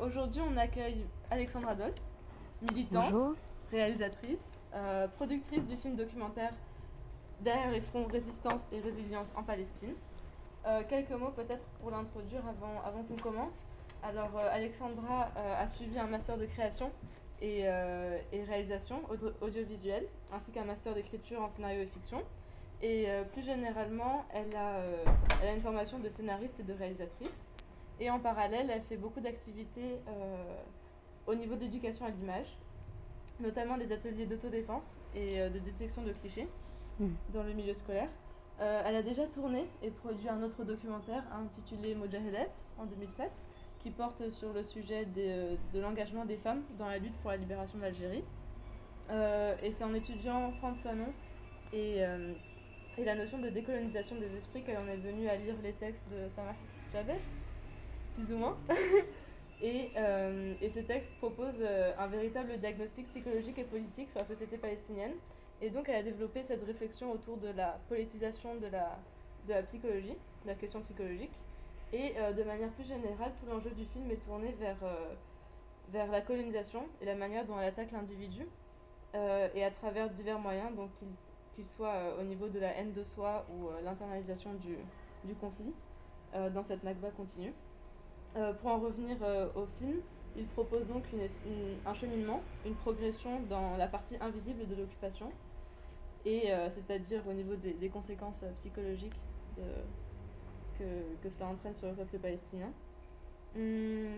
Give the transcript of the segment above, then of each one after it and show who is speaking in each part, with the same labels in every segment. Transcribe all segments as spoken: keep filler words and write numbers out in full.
Speaker 1: aujourd'hui, on accueille Alexandra Dols, militante,
Speaker 2: Bonjour.
Speaker 1: réalisatrice, euh, productrice du film documentaire Derrière les fronts, résistance et résilience en Palestine. Euh, quelques mots peut-être pour l'introduire avant, avant qu'on commence. Alors, euh, Alexandra euh, a suivi un master de création et, euh, et réalisation audio audiovisuelle, ainsi qu'un master d'écriture en scénario et fiction. Et euh, plus généralement, elle a, euh, elle a une formation de scénariste et de réalisatrice. Et en parallèle, elle fait beaucoup d'activités euh, au niveau de l'éducation à l'image, notamment des ateliers d'autodéfense et euh, de détection de clichés mmh. dans le milieu scolaire. Euh, elle a déjà tourné et produit un autre documentaire intitulé Mojahedet en deux mille sept, qui porte sur le sujet des, euh, de l'engagement des femmes dans la lutte pour la libération de l'Algérie. Euh, et c'est en étudiant Frantz Fanon et, euh, et la notion de décolonisation des esprits qu'elle en est venue à lire les textes de Samah Jaber, plus ou moins. et, euh, et ces textes proposent euh, un véritable diagnostic psychologique et politique sur la société palestinienne. Et donc elle a développé cette réflexion autour de la politisation de la, de la psychologie, de la question psychologique. Et euh, de manière plus générale, tout l'enjeu du film est tourné vers, euh, vers la colonisation et la manière dont elle attaque l'individu, euh, et à travers divers moyens, donc qu'ils qu'il soient euh, au niveau de la haine de soi ou euh, l'internalisation du, du conflit, euh, dans cette Nakba continue. Euh, pour en revenir euh, au film, il propose donc une, une, un cheminement, une progression dans la partie invisible de l'occupation, et euh, c'est-à-dire au niveau des, des conséquences psychologiques de, que, que cela entraîne sur le peuple palestinien. Hum,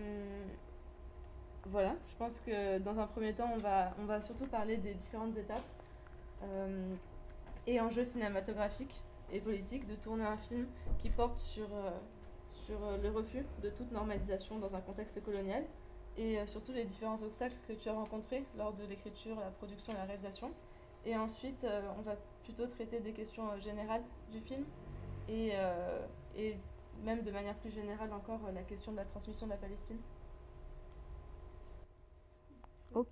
Speaker 1: voilà, je pense que dans un premier temps, on va, on va surtout parler des différentes étapes euh, et enjeux cinématographiques et politiques de tourner un film qui porte sur, euh, sur le refus de toute normalisation dans un contexte colonial, et euh, surtout les différents obstacles que tu as rencontrés lors de l'écriture, la production et la réalisation. Et ensuite, euh, on va plutôt traiter des questions euh, générales du film, et, euh, et même de manière plus générale encore, euh, la question de la transmission de la Palestine.
Speaker 2: Ok.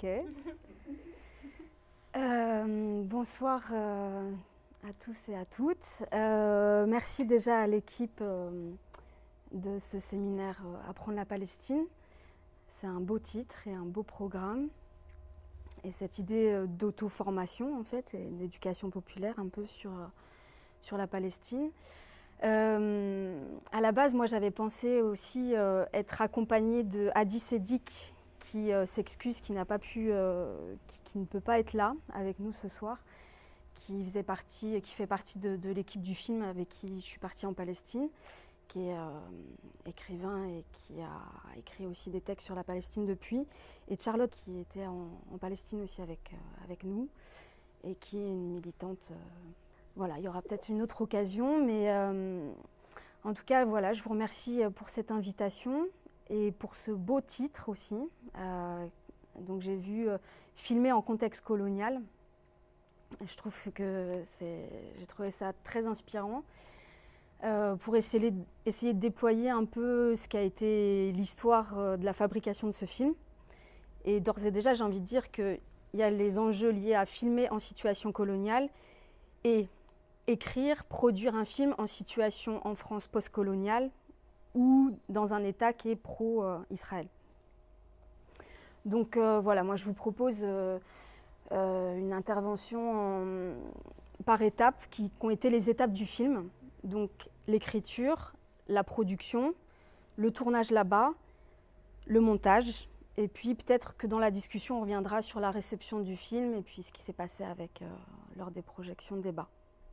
Speaker 2: euh, bonsoir euh, à tous et à toutes. Euh, merci déjà à l'équipe euh, de ce séminaire euh, Apprendre la Palestine. C'est un beau titre et un beau programme. Et cette idée euh, d'auto-formation, en fait, et d'éducation populaire un peu sur, euh, sur la Palestine. Euh, à la base, moi, j'avais pensé aussi euh, être accompagnée de Hadi Sedik, qui euh, s'excuse, qui n'a pas pu, euh, qui, qui ne peut pas être là avec nous ce soir, qui faisait partie, qui fait partie de, de l'équipe du film avec qui je suis partie en Palestine, qui est euh, écrivain et qui a écrit aussi des textes sur la Palestine depuis, et Charlotte qui était en, en Palestine aussi avec, euh, avec nous et qui est une militante. Euh, voilà, il y aura peut-être une autre occasion, mais euh, en tout cas, voilà, je vous remercie pour cette invitation et pour ce beau titre aussi. Euh, donc j'ai vu euh, filmer en contexte colonial. Je trouve que c'est, j'ai trouvé ça très inspirant. Euh, pour essayer, essayer de déployer un peu ce qu'a été l'histoire de la fabrication de ce film. Et d'ores et déjà, j'ai envie de dire qu'il y a les enjeux liés à filmer en situation coloniale et écrire, produire un film en situation en France post-coloniale ou dans un État qui est pro-Israël. Donc euh, voilà, moi je vous propose euh, euh, une intervention en, par étapes qui, qui ont été les étapes du film. Donc l'écriture, la production, le tournage là-bas, le montage, et puis peut-être que dans la discussion on reviendra sur la réception du film et puis ce qui s'est passé avec, euh, lors des projections de débat.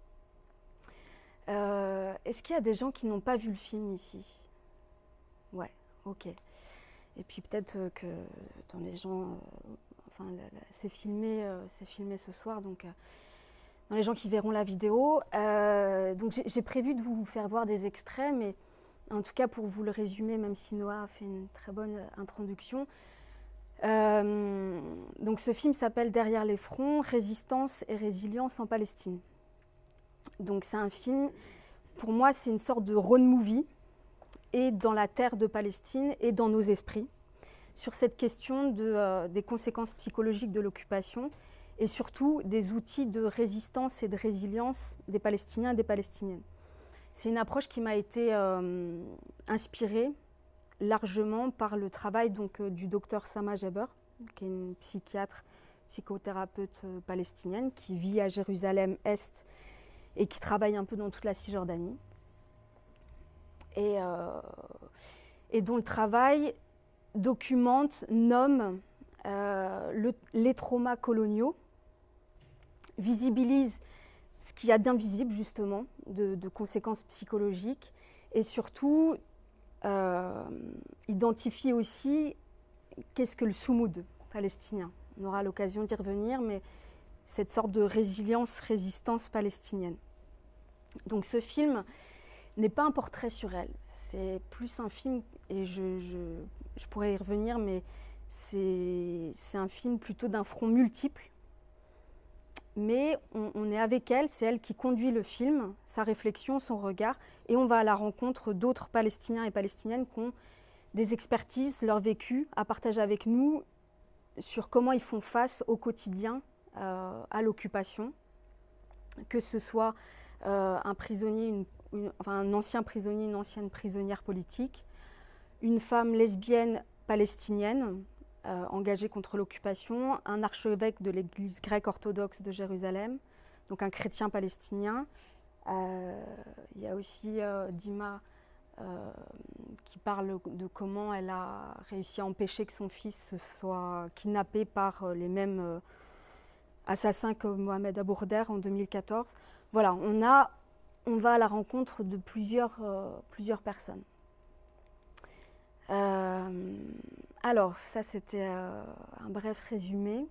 Speaker 2: Euh, est-ce qu'il y a des gens qui n'ont pas vu le film ici? Ouais, ok. Et puis peut-être que dans les gens, euh, enfin c'est filmé, euh, c'est filmé ce soir, donc euh, dans les gens qui verront la vidéo. Euh, donc j'ai prévu de vous faire voir des extraits, mais en tout cas pour vous le résumer, même si Noah a fait une très bonne introduction. Euh, donc ce film s'appelle Derrière les fronts, résistance et résilience en Palestine. Donc c'est un film, pour moi c'est une sorte de road movie, et dans la terre de Palestine et dans nos esprits, sur cette question de, euh, des conséquences psychologiques de l'occupation et surtout des outils de résistance et de résilience des Palestiniens et des Palestiniennes. C'est une approche qui m'a été euh, inspirée largement par le travail donc, euh, du docteur Sama Jaber, qui est une psychiatre, psychothérapeute euh, palestinienne, qui vit à Jérusalem-Est et qui travaille un peu dans toute la Cisjordanie. Et, euh, et dont le travail documente, nomme euh, le, les traumas coloniaux, visibilise ce qu'il y a d'invisible justement, de, de conséquences psychologiques, et surtout euh, identifie aussi qu'est-ce que le soumoud palestinien. On aura l'occasion d'y revenir, mais cette sorte de résilience, résistance palestinienne. Donc ce film n'est pas un portrait sur elle, c'est plus un film, et je, je, je pourrais y revenir, mais c'est un film plutôt d'un front multiple. Mais on, on est avec elle, c'est elle qui conduit le film, sa réflexion, son regard, et on va à la rencontre d'autres Palestiniens et Palestiniennes qui ont des expertises, leur vécu à partager avec nous sur comment ils font face au quotidien euh, à l'occupation, que ce soit euh, un prisonnier, une, une, enfin un ancien prisonnier, une ancienne prisonnière politique, une femme lesbienne palestinienne, Euh, engagé contre l'occupation, un archevêque de l'église grecque orthodoxe de Jérusalem, donc un chrétien palestinien. Euh, il y a aussi euh, Dima euh, qui parle de comment elle a réussi à empêcher que son fils soit kidnappé par les mêmes euh, assassins que Mohamed Abou-Kher en deux mille quatorze. Voilà, on, a, on va à la rencontre de plusieurs, euh, plusieurs personnes. Euh, alors, ça c'était euh, un bref résumé.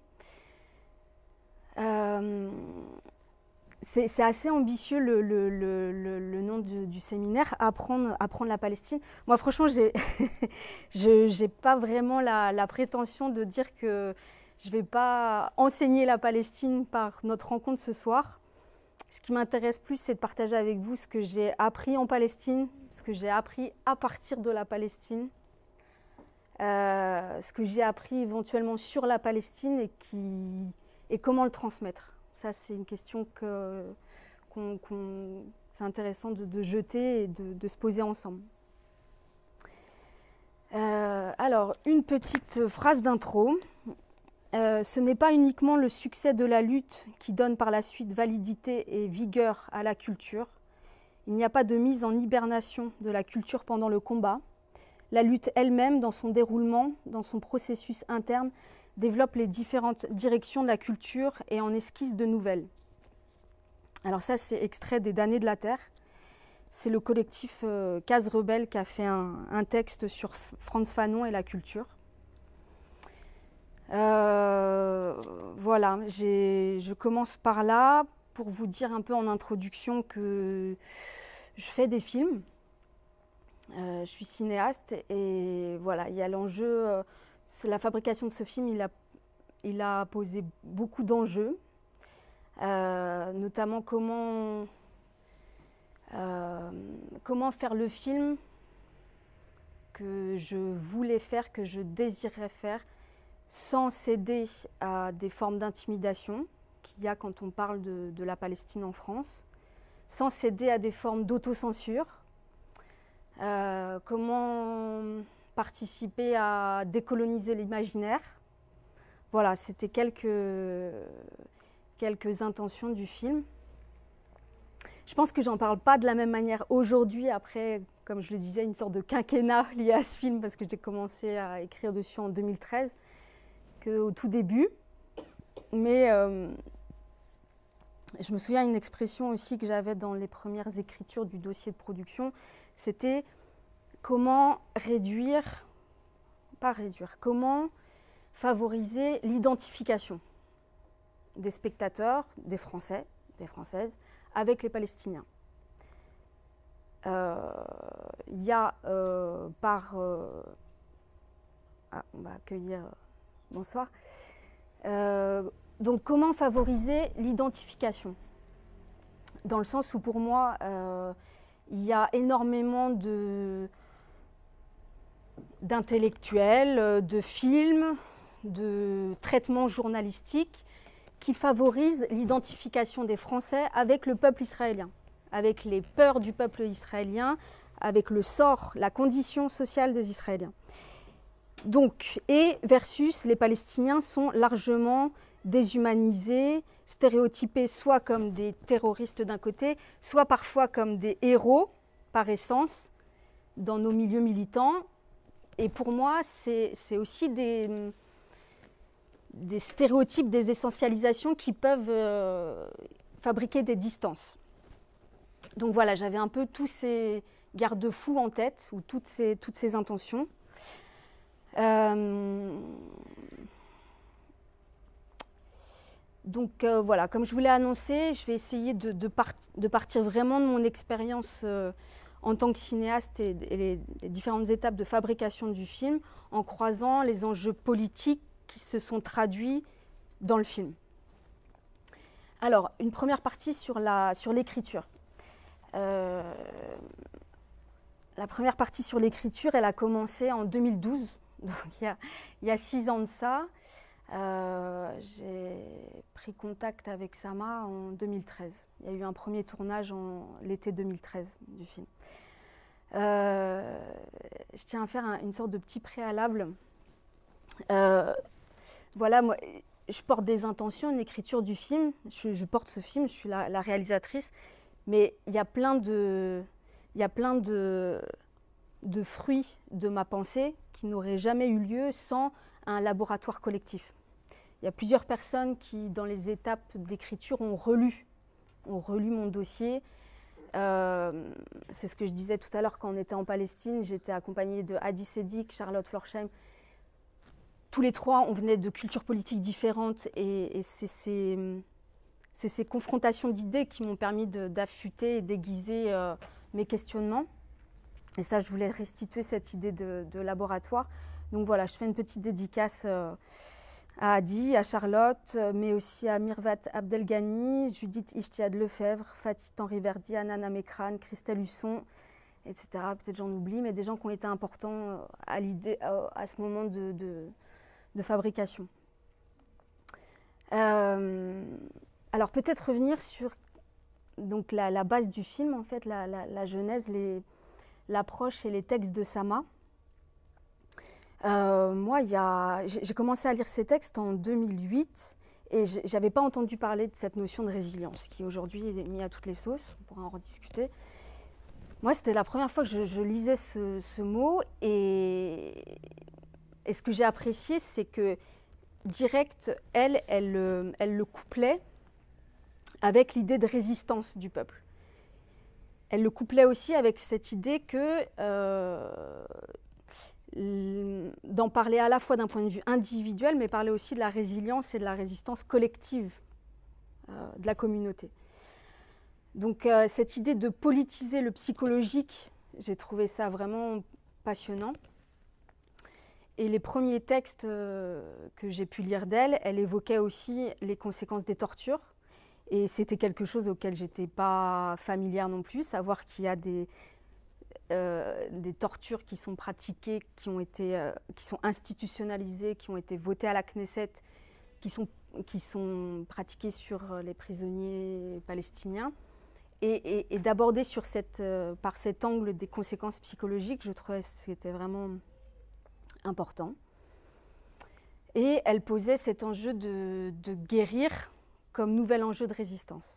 Speaker 2: Euh, c'est assez ambitieux le, le, le, le, le nom du, du séminaire, apprendre, apprendre la Palestine. Moi franchement, je n'ai pas vraiment la, la prétention de dire que je ne vais pas enseigner la Palestine par notre rencontre ce soir. Ce qui m'intéresse plus, c'est de partager avec vous ce que j'ai appris en Palestine, ce que j'ai appris à partir de la Palestine. Euh, ce que j'ai appris éventuellement sur la Palestine et, qui, et comment le transmettre. Ça, c'est une question que qu'on, qu'on, c'est intéressant de, de jeter et de, de se poser ensemble. Euh, alors, une petite phrase d'intro. Euh, ce n'est pas uniquement le succès de la lutte qui donne par la suite validité et vigueur à la culture. Il n'y a pas de mise en hibernation de la culture pendant le combat. La lutte elle-même, dans son déroulement, dans son processus interne, développe les différentes directions de la culture et en esquisse de nouvelles. Alors ça, c'est extrait des Damnés de la Terre. C'est le collectif euh, Case Rebelle qui a fait un, un texte sur Frantz Fanon et la culture. Euh, voilà, je commence par là pour vous dire un peu en introduction que je fais des films. Euh, je suis cinéaste et voilà, il y a l'enjeu, euh, la fabrication de ce film, il a, il a posé beaucoup d'enjeux, euh, notamment comment, euh, comment faire le film que je voulais faire, que je désirais faire, sans céder à des formes d'intimidation qu'il y a quand on parle de, de la Palestine en France, sans céder à des formes d'autocensure. Euh, comment participer à décoloniser l'imaginaire. Voilà, c'était quelques, quelques intentions du film. Je pense que j'en parle pas de la même manière aujourd'hui, après, comme je le disais, une sorte de quinquennat lié à ce film, parce que j'ai commencé à écrire dessus en deux mille treize, qu'au tout début. Mais euh, je me souviens d'une expression aussi que j'avais dans les premières écritures du dossier de production, c'était comment réduire, pas réduire, comment favoriser l'identification des spectateurs, des Français, des Françaises, avec les Palestiniens. Euh, il y a euh, par... Euh, ah, on va accueillir... Bonsoir. Euh, donc, comment favoriser l'identification? Dans le sens où, pour moi, euh, il y a énormément de, d'intellectuels, de films, de traitements journalistiques qui favorisent l'identification des Français avec le peuple israélien, avec les peurs du peuple israélien, avec le sort, la condition sociale des Israéliens. Donc, et versus les Palestiniens sont largement déshumanisés, stéréotypés soit comme des terroristes d'un côté, soit parfois comme des héros par essence dans nos milieux militants. Et pour moi, c'est aussi des, des stéréotypes, des essentialisations qui peuvent euh, fabriquer des distances. Donc voilà, j'avais un peu tous ces garde-fous en tête, ou toutes ces, toutes ces intentions. Euh, donc euh, voilà, comme je vous l'ai annoncé, je vais essayer de, de, part, de partir vraiment de mon expérience euh, en tant que cinéaste et, et les, les différentes étapes de fabrication du film, en croisant les enjeux politiques qui se sont traduits dans le film. Alors, une première partie sur la, sur l'écriture. Euh, la première partie sur l'écriture, elle a commencé en deux mille douze. Donc, il y a, il y a six ans de ça, euh, j'ai pris contact avec Sama en deux mille treize. Il y a eu un premier tournage en l'été deux mille treize du film. Euh, je tiens à faire un, une sorte de petit préalable. Euh, voilà, moi, je porte des intentions, une écriture du film. Je, je porte ce film, je suis la, la réalisatrice, mais il y a plein de, il y a plein de de fruits de ma pensée qui n'auraient jamais eu lieu sans un laboratoire collectif. Il y a plusieurs personnes qui, dans les étapes d'écriture, ont relu, ont relu mon dossier. Euh, c'est ce que je disais tout à l'heure quand on était en Palestine. J'étais accompagnée de Hadi Sedik, Charlotte Florsheim. Tous les trois, on venait de cultures politiques différentes et, et c'est ces, c'est ces confrontations d'idées qui m'ont permis d'affûter et d'aiguiser euh, mes questionnements. Et ça, je voulais restituer cette idée de, de laboratoire. Donc voilà, je fais une petite dédicace euh, à Hadi, à Charlotte, mais aussi à Mirvat Abdelghani, Judith Ishtiad Lefebvre, Fatih Henri Verdi, Anana Mekran, Christelle Husson, et cetera. Peut-être j'en oublie, mais des gens qui ont été importants à, l'idée, à ce moment de, de, de fabrication. Euh, alors peut-être revenir sur donc, la, la base du film, en fait, la, la, la genèse, les... l'approche et les textes de Sama. Euh, moi, j'ai commencé à lire ces textes en deux mille huit et je n'avais pas entendu parler de cette notion de résilience qui aujourd'hui est mise à toutes les sauces, on pourra en rediscuter. Moi, c'était la première fois que je, je lisais ce, ce mot et, et ce que j'ai apprécié, c'est que direct, elle, elle, elle le couplait avec l'idée de résistance du peuple. Elle le couplait aussi avec cette idée que euh, d'en parler à la fois d'un point de vue individuel, mais parler aussi de la résilience et de la résistance collective euh, de la communauté. Donc euh, cette idée de politiser le psychologique, j'ai trouvé ça vraiment passionnant. Et les premiers textes euh, que j'ai pu lire d'elle, elle évoquait aussi les conséquences des tortures. Et c'était quelque chose auquel je n'étais pas familière non plus, savoir qu'il y a des, euh, des tortures qui sont pratiquées, qui, ont été, euh, qui sont institutionnalisées, qui ont été votées à la Knesset, qui sont, qui sont pratiquées sur les prisonniers palestiniens. Et, et, et d'aborder sur cette, euh, par cet angle des conséquences psychologiques, je trouvais que c'était vraiment important. Et elle posait cet enjeu de, de guérir comme nouvel enjeu de résistance.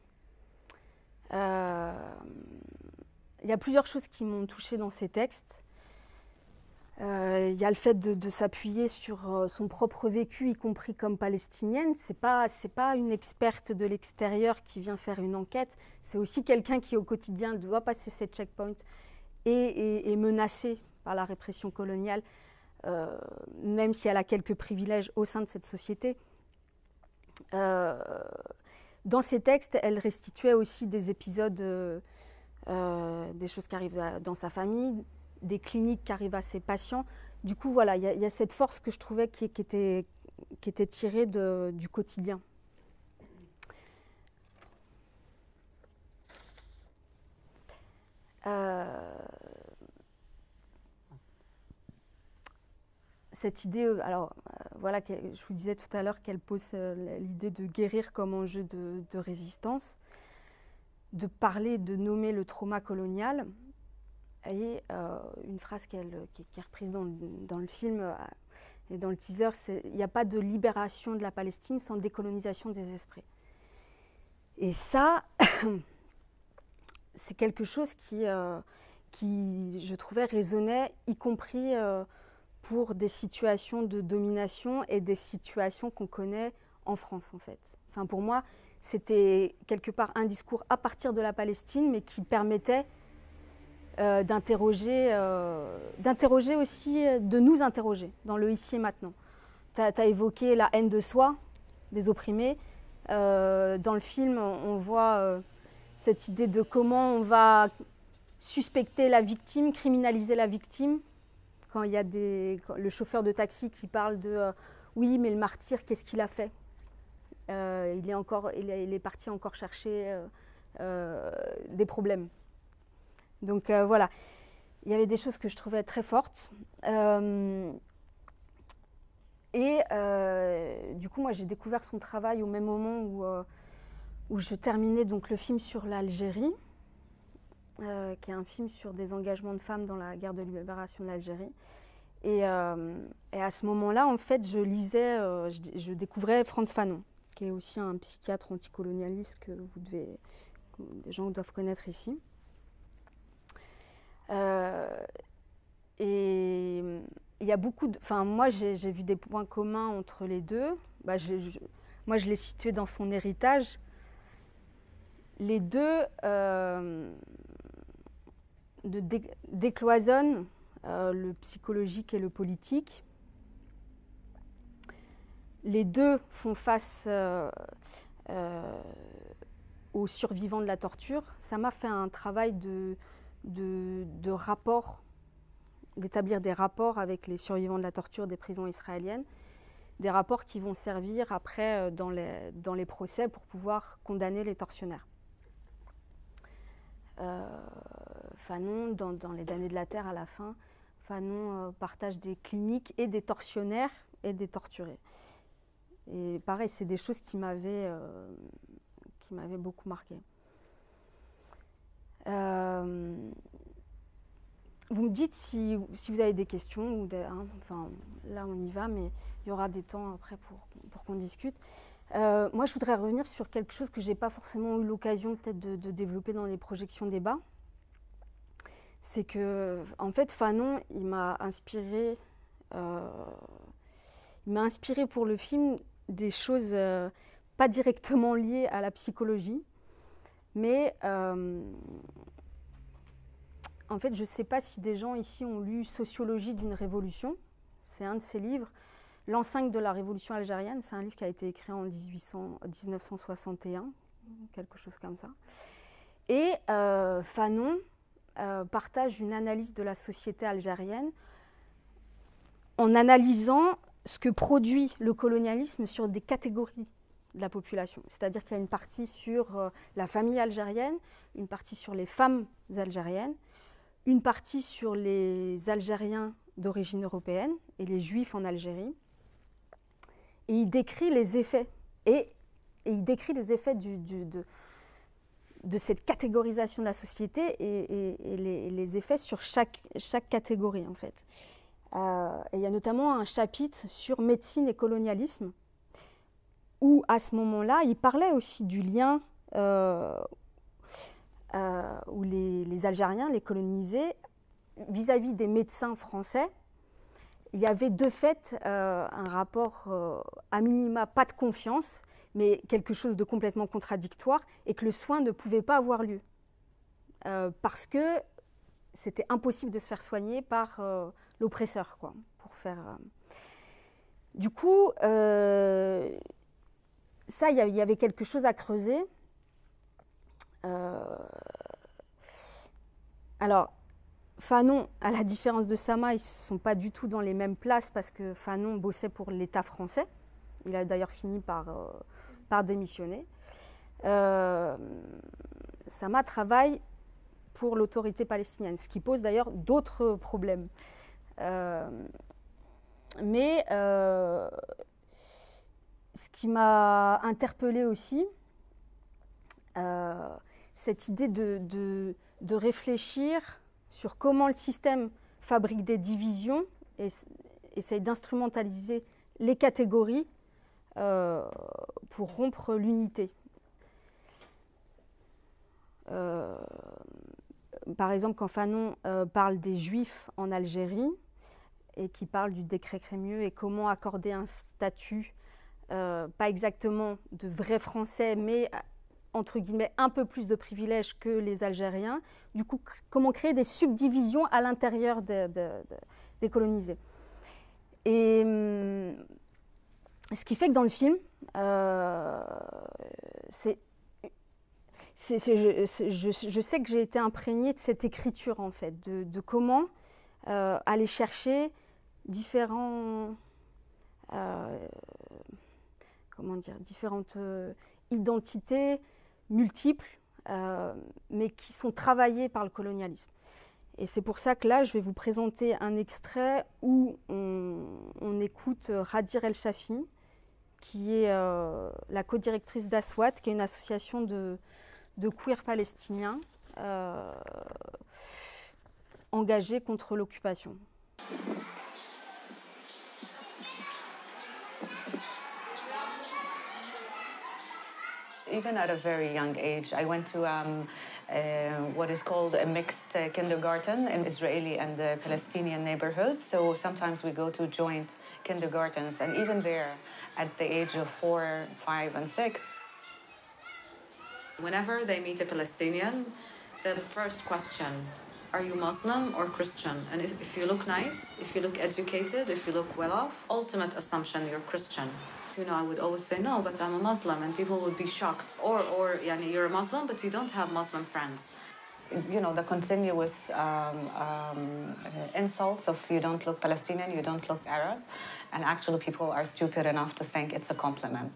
Speaker 2: Euh, il y a plusieurs choses qui m'ont touchée dans ces textes. Euh, il y a le fait de, de s'appuyer sur son propre vécu, y compris comme palestinienne. Ce n'est pas, c'est pas une experte de l'extérieur qui vient faire une enquête, c'est aussi quelqu'un qui au quotidien doit passer ces checkpoints et, et, et menacé par la répression coloniale, euh, même si elle a quelques privilèges au sein de cette société. Euh, dans ces textes, elle restituait aussi des épisodes, euh, euh, des choses qui arrivent dans sa famille, des cliniques qui arrivent à ses patients. Du coup, voilà, il y, y a cette force que je trouvais qui, qui, était, qui était tirée de, du quotidien. Euh, cette idée, alors euh, voilà, je vous disais tout à l'heure qu'elle pose euh, l'idée de guérir comme enjeu de, de résistance, de parler, de nommer le trauma colonial. et euh, une phrase qu'elle, qui, qui est reprise dans le, dans le film euh, et dans le teaser, c'est « Il n'y a pas de libération de la Palestine sans décolonisation des esprits ». Et ça, c'est quelque chose qui, euh, qui, je trouvais, résonnait, y compris euh, pour des situations de domination et des situations qu'on connaît en France, en fait. Enfin, pour moi, c'était quelque part un discours à partir de la Palestine, mais qui permettait euh, d'interroger, euh, d'interroger aussi, de nous interroger dans le ici et maintenant. Tu as évoqué la haine de soi, des opprimés. Euh, dans le film, on voit euh, cette idée de comment on va suspecter la victime, criminaliser la victime. Quand il y a des, le chauffeur de taxi qui parle de euh, « oui, mais le martyr, qu'est-ce qu'il a fait euh, il, est encore, il, est, il est parti encore chercher euh, euh, des problèmes ». Donc euh, voilà, il y avait des choses que je trouvais très fortes. Euh, et euh, du coup, moi, j'ai découvert son travail au même moment où, euh, où je terminais donc, le film sur l'Algérie, euh, qui est un film sur des engagements de femmes dans la guerre de libération de l'Algérie. Et, euh, et à ce moment-là, en fait, je lisais, euh, je, je découvrais Frantz Fanon, qui est aussi un psychiatre anticolonialiste que vous devez, que des gens doivent connaître ici. Euh, et il y a beaucoup de, enfin moi j'ai vu des points communs entre les deux. Bah, je, je, moi je l'ai situé dans son héritage. Les deux euh, de dé, décloisonnent euh, le psychologique et le politique. Les deux font face euh, euh, aux survivants de la torture. Ça m'a fait un travail de, de, de rapport, d'établir des rapports avec les survivants de la torture des prisons israéliennes, des rapports qui vont servir après dans les, dans les procès pour pouvoir condamner les tortionnaires. Euh, Fanon, dans, dans Les damnés de la terre, à la fin, Fanon euh, partage des cliniques et des tortionnaires et des torturés. Et pareil, c'est des choses qui m'avaient euh, qui m'avaient beaucoup marqué. Euh, vous me dites si, si vous avez des questions, ou des, hein, enfin là on y va, mais il y aura des temps après pour, pour qu'on discute. Euh, moi je voudrais revenir sur quelque chose que je n'ai pas forcément eu l'occasion peut-être de, de développer dans les projections débats. C'est que, en fait, Fanon, il m'a inspiré, euh, il m'a inspiré pour le film des choses euh, pas directement liées à la psychologie, mais euh, en fait, je ne sais pas si des gens ici ont lu Sociologie d'une révolution. C'est un de ses livres. L'enceinte de la révolution algérienne, c'est un livre qui a été écrit en mille neuf cent soixante et un, quelque chose comme ça. Et euh, Fanon euh, partage une analyse de la société algérienne en analysant ce que produit le colonialisme sur des catégories de la population. C'est-à-dire qu'il y a une partie sur euh, la famille algérienne, une partie sur les femmes algériennes, une partie sur les Algériens d'origine européenne et les Juifs en Algérie. Et il décrit les effets, et, et il décrit les effets du, du, de, de cette catégorisation de la société et, et, et, les, et les effets sur chaque, chaque catégorie, en fait. Euh, et il y a notamment un chapitre sur médecine et colonialisme, où à ce moment-là, il parlait aussi du lien euh, euh, où les, les Algériens, les colonisés, vis-à-vis des médecins français, il y avait de fait euh, un rapport euh, à minima pas de confiance, mais quelque chose de complètement contradictoire, et que le soin ne pouvait pas avoir lieu. Euh, parce que c'était impossible de se faire soigner par euh, l'oppresseur, quoi, pour faire... Euh... Du coup, euh, ça, il y, y avait quelque chose à creuser. Euh... Alors, Fanon, à la différence de Sama, ils ne sont pas du tout dans les mêmes places parce que Fanon bossait pour l'État français. Il a d'ailleurs fini par, euh, par démissionner. Euh, Sama travaille pour l'autorité palestinienne, ce qui pose d'ailleurs d'autres problèmes. Euh, mais euh, ce qui m'a interpellée aussi, euh, cette idée de, de, de réfléchir sur comment le système fabrique des divisions et essaye d'instrumentaliser les catégories euh, pour rompre l'unité. Euh, par exemple, quand Fanon euh, parle des Juifs en Algérie et qui parle du décret Crémieux et comment accorder un statut, euh, pas exactement de vrais Français, mais entre guillemets un peu plus de privilèges que les Algériens, du coup, comment créer des subdivisions à l'intérieur de, de, de, des colonisés. Et hum, ce qui fait que dans le film, euh, c'est C'est, c'est, je, je, je sais que j'ai été imprégnée de cette écriture, en fait, de, de comment euh, aller chercher différents, euh, comment dire, différentes euh, identités multiples, euh, mais qui sont travaillées par le colonialisme. Et c'est pour ça que là, je vais vous présenter un extrait où on, on écoute Radir El Shafi, qui est euh, la co-directrice d'Aswat, qui est une association de de queer palestiniens euh, engagés contre l'occupation.
Speaker 3: Even at a very young age, I went to um, uh, what is called a mixed uh, kindergarten in Israeli and uh, Palestinian neighborhoods. So sometimes we go to joint kindergartens, and even there, at the age of four, five, and six, whenever they meet a Palestinian, the first question, are you Muslim or Christian? And if, if you look nice, if you look educated, if you look well off, ultimate assumption you're Christian. You know, I would always say, no, but I'm a Muslim, and people would be shocked. Or, or yani, you're a Muslim, but you don't have Muslim friends. You know, the continuous um, um, insults of you don't look Palestinian, you don't look Arab, and actually people are stupid enough to think it's a compliment.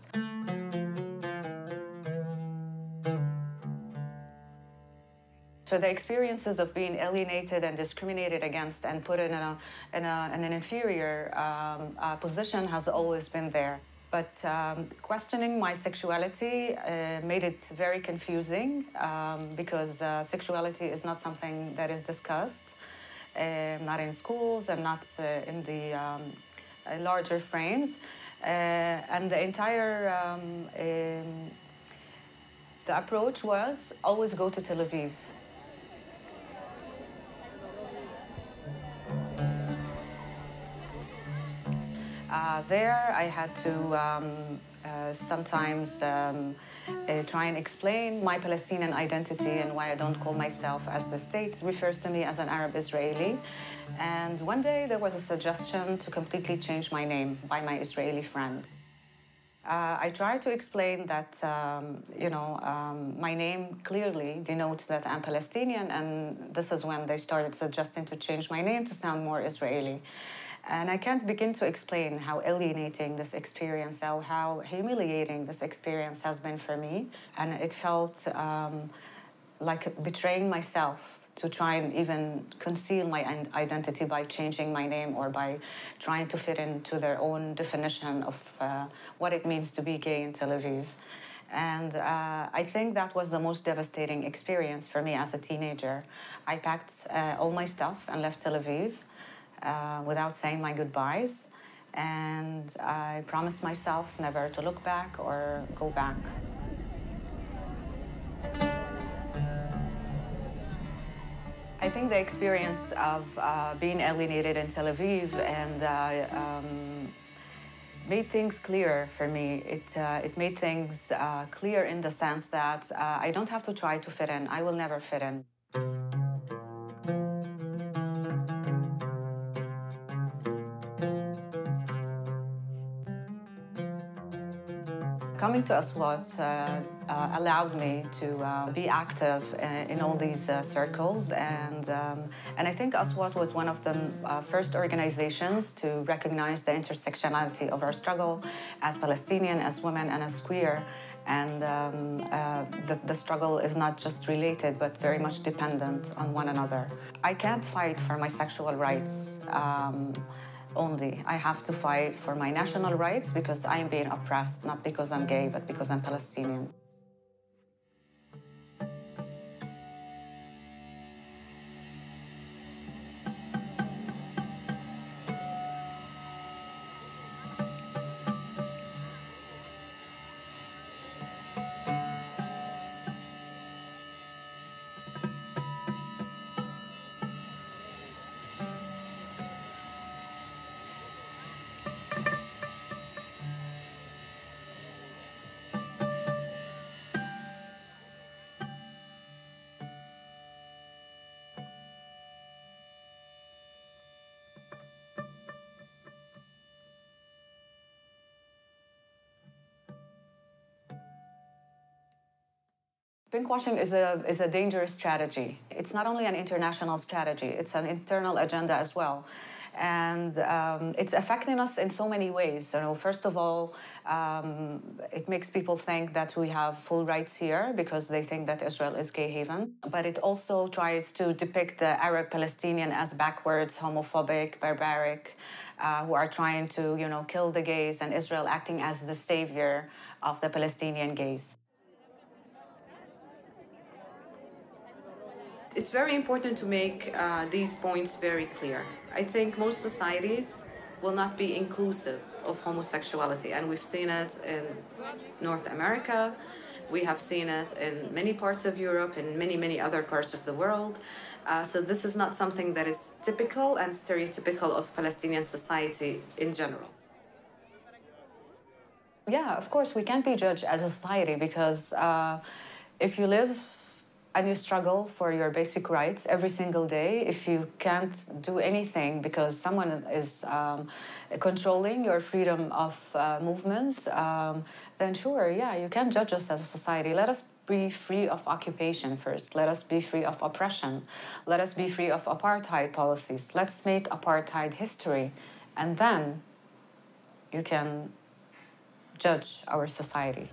Speaker 3: So the experiences of being alienated and discriminated against and put in, a, in, a, in an inferior um, uh, position has always been there. But um, questioning my sexuality uh, made it very confusing um, because uh, sexuality is not something that is discussed, uh, not in schools and not uh, in the um, uh, larger frames. Uh, and the entire um, um, the approach was always go to Tel Aviv. Uh, there, I had to um, uh, sometimes um, uh, try and explain my Palestinian identity and why I don't call myself as the state refers to me as an Arab Israeli. And one day there was a suggestion to completely change my name by my Israeli friend. Uh, I tried to explain that, um, you know, um, my name clearly denotes that I'm Palestinian, and this is when they started suggesting to change my name to sound more Israeli. And I can't begin to explain how alienating this experience, how, how humiliating this experience has been for me. And it felt um, like betraying myself to try and even conceal my identity by changing my name or by trying to fit into their own definition of uh, what it means to be gay in Tel Aviv. And uh, I think that was the most devastating experience for me as a teenager. I packed uh, all my stuff and left Tel Aviv uh, without saying my goodbyes. And I promised myself never to look back or go back. I think the experience of uh, being alienated in Tel Aviv and uh, um, made things clearer for me. It, uh, it made things uh, clear in the sense that uh, I don't have to try to fit in. I will never fit in. Coming to Aswat uh, uh, allowed me to uh, be active in, in all these uh, circles, and um, and I think Aswat was one of the uh, first organizations to recognize the intersectionality of our struggle as Palestinian, as women, and as queer. And um, uh, the, the struggle is not just related, but very much dependent on one another. I can't fight for my sexual rights um, only. I have to fight for my national rights because I am being oppressed, not because I'm gay, but because I'm Palestinian. Pinkwashing is a, is a dangerous strategy. It's not only an international strategy, it's an internal agenda as well. And um, it's affecting us in so many ways. You know, first of all, um, it makes people think that we have full rights here because they think that Israel is gay haven. But it also tries to depict the Arab Palestinian as backwards, homophobic, barbaric, uh, who are trying to, you know, kill the gays, and Israel acting as the savior of the Palestinian gays. It's very important to make uh, these points very clear. I think most societies will not be inclusive of homosexuality, and we've seen it in North America, we have seen it in many parts of Europe and many, many other parts of the world. Uh, so this is not something that is typical and stereotypical of Palestinian society in general. Yeah, of course, we can't be judged as a society because uh, if you live and you struggle for your basic rights every single day, if you can't do anything because someone is um, controlling your freedom of uh, movement, um, then sure, yeah, you can judge us as a society. Let us be free of occupation first. Let us be free of oppression. Let us be free of apartheid policies. Let's make apartheid history. And then you can judge our society.